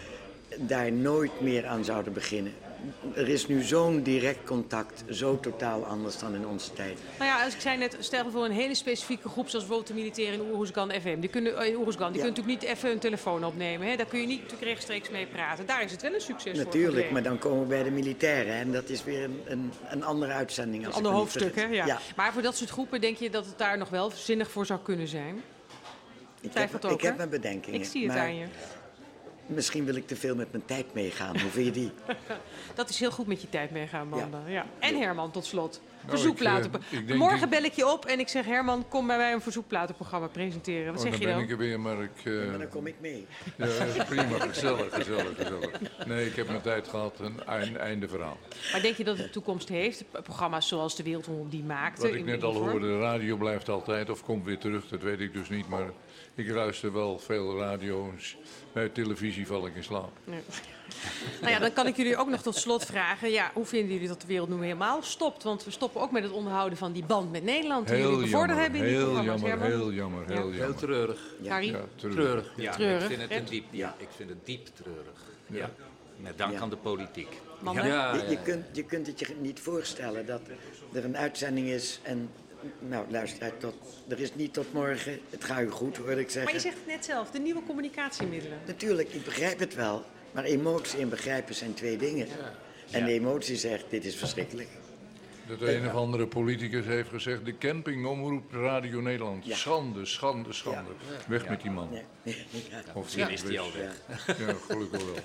daar nooit meer aan zouden beginnen. Er is nu zo'n direct contact, zo totaal anders dan in onze tijd.
Nou ja, als ik zei net, stel voor een hele specifieke groep, zoals bijvoorbeeld de militairen in Oeruzgan F M. Die kunnen, uh, Oeruzgan, die
Ja.
kunnen natuurlijk niet even een telefoon opnemen. Hè? Daar kun je niet natuurlijk rechtstreeks mee praten. Daar is het wel een succes voor.
Natuurlijk,
gebleven.
maar dan komen we bij de militairen en dat is weer een, een, een andere uitzending. Als
Een
ik
ander
me niet
hoofdstuk, hè?
vergis.
Ja. Maar voor dat soort groepen denk je dat het daar nog wel zinnig voor zou kunnen zijn?
Ik
Twijfelt
heb,
ook,
ik heb
hè?
mijn bedenkingen.
Ik zie het
maar
aan je.
Misschien wil ik te veel met mijn tijd meegaan. Hoe vind je die?
Dat is heel goed met je tijd meegaan, Manda. Ja. En Herman, tot slot.
Nou,
Verzoekplaten.
ik, eh, ik denk
Morgen
die-
bel ik je op en ik zeg, Herman, kom bij mij een verzoekplatenprogramma presenteren. Wat
Oh,
zeg
dan
je
ben
dan?
ik er weer, maar ik... uh,
Maar dan kom ik mee.
Ja, dat is prima, gezellig, gezellig, gezellig. Nee, ik heb mijn tijd gehad, een eind- einde verhaal.
Maar denk je dat het de toekomst heeft? Programma's zoals de Wereldomroep die maakte?
Wat ik
in
net
die
al
vorm?
hoorde, de radio blijft altijd of komt weer terug, dat weet ik dus niet. Maar ik luister wel veel radio's. Bij televisie val ik in slaap.
Nee. Nou ja, dan kan ik jullie ook nog tot slot vragen. Ja, hoe vinden jullie dat de wereld nu helemaal stopt? Want we stoppen ook met het onderhouden van die band met Nederland. Die
Heel
jullie bevorderd
jammer,
hebben in die
heel
programma's.
jammer,
Herman?
heel jammer, heel
Ja.
jammer.
Heel treurig.
Harry?
Ja,
Treurig.
Ja,
Treurig,
ik vind het
hè?
een diep, ja, ik vind het diep treurig.
Ja.
Ja. Met dank
Ja.
aan de politiek.
Manda?
Ja,
Je,
ja,
je,
ja.
kunt, je kunt het je niet voorstellen dat er een uitzending is en... Nou, luister, tot, er is niet tot morgen. Het gaat u goed, hoorde ik zeggen.
Maar je zegt het net zelf, de nieuwe communicatiemiddelen.
Natuurlijk, ik begrijp het wel. Maar emotie en begrijpen zijn twee dingen. En de emotie zegt, dit is verschrikkelijk.
Dat een of andere politicus heeft gezegd, de campingomroep Radio Nederland.
Ja.
Schande, schande, schande. Weg met die man.
Ja. Ja.
Of
Misschien is die al weg.
Ja, gelukkig wel.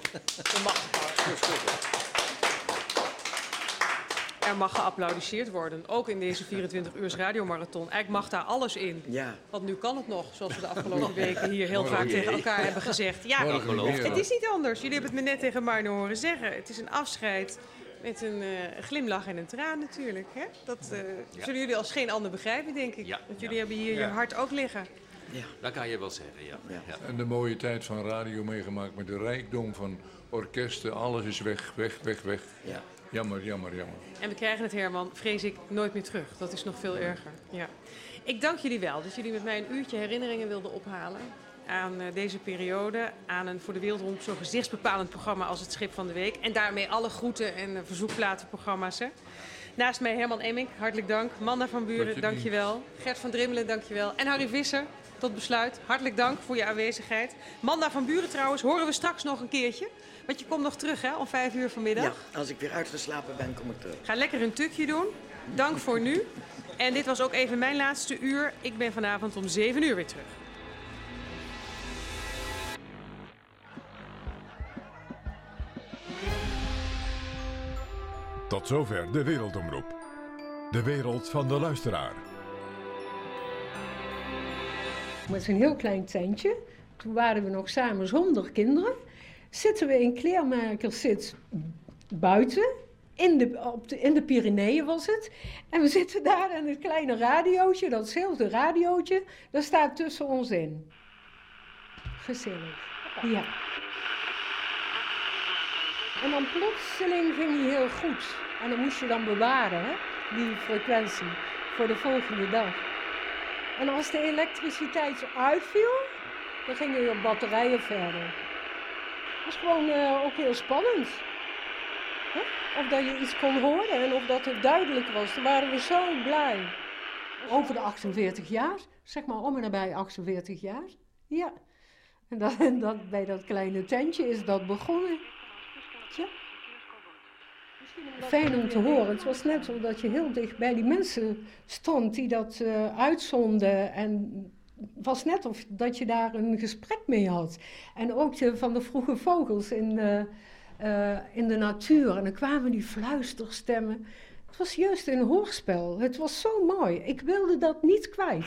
Er mag geapplaudisseerd worden, ook in deze vierentwintig uurs radiomarathon. Eigenlijk mag daar alles in.
Ja.
Want nu kan het nog, zoals we de afgelopen weken hier heel
Morgen
vaak
weer.
tegen elkaar hebben gezegd. Ja,
Morgen weer.
het is niet anders. Jullie hebben het me net tegen Marno horen zeggen. Het is een afscheid met een uh, glimlach en een traan natuurlijk. Hè? Dat uh,
Ja.
zullen jullie als geen ander begrijpen, denk ik.
Ja,
Want
ja.
jullie hebben hier
Ja.
je hart ook liggen.
Dat kan je wel zeggen, ja.
Ja.
Ja.
En de mooie tijd van radio meegemaakt met de rijkdom van orkesten. Alles is weg, weg, weg, weg.
Ja.
Jammer, jammer, jammer.
En we krijgen het, Herman, vrees ik, nooit meer terug. Dat is nog veel erger. Ja. Ik dank jullie wel dat jullie met mij een uurtje herinneringen wilden ophalen aan uh, deze periode. Aan een voor de Wereldomroep zo gezichtsbepalend programma als het Schip van de Week. En daarmee alle groeten en uh, verzoekplatenprogramma's. Hè. Naast mij Herman Emmink, hartelijk dank. Manda van Buren,
Dat je
dank je wel. Gert van Drimmelen, dank je wel. En Harry Visser, tot besluit. Hartelijk dank voor je aanwezigheid. Manda van Buren trouwens, horen we straks nog een keertje. Want je komt nog terug, hè, om vijf uur vanmiddag.
Ja, als ik weer uitgeslapen ben, kom ik terug.
Ga lekker een tukje doen. Dank voor nu. En dit was ook even mijn laatste uur. Ik ben vanavond om zeven uur weer terug.
Tot zover de Wereldomroep. De wereld van de luisteraar.
Het is een heel klein tentje. Toen waren we nog samen zonder kinderen. Zitten we in kleermakerszit buiten. In de, op de, in de Pyreneeën was het. En we zitten daar en het kleine radiootje, datzelfde radiootje, dat staat tussen ons in. Gezellig. Ja. En dan plotseling ging hij heel goed. En dan moest je dan bewaren, hè? Die frequentie, voor de volgende dag. En als de elektriciteit uitviel, dan gingen we op batterijen verder. Dat was gewoon uh, ook heel spannend. Hè? Of dat je iets kon horen en of dat het duidelijk was. Daar waren we zo blij. Over de achtenveertig jaar, zeg maar om en nabij achtenveertig jaar. Ja. En dat, en dat, bij dat kleine tentje is dat begonnen. Ja. Fijn om te horen. Het was net zo dat je heel dicht bij die mensen stond die dat uh, uitzonden. En het was net of dat je daar een gesprek mee had. En ook de, van de vroege vogels in, uh, uh, in de natuur. En dan kwamen die fluisterstemmen. Het was juist een hoorspel. Het was zo mooi. Ik wilde dat niet kwijt.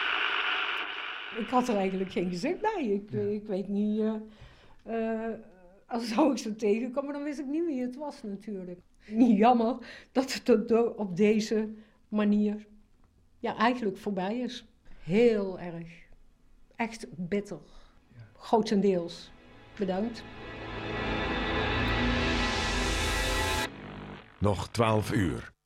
Ik had er eigenlijk geen gezicht bij. Ik, ja. ik weet niet... Uh, uh, als zou ik ze tegenkomen, dan wist ik niet wie het was natuurlijk. Niet jammer dat het op deze manier ja, eigenlijk voorbij is. Heel erg. Echt bitter. Ja. Grotendeels. Bedankt.
Nog twaalf uur.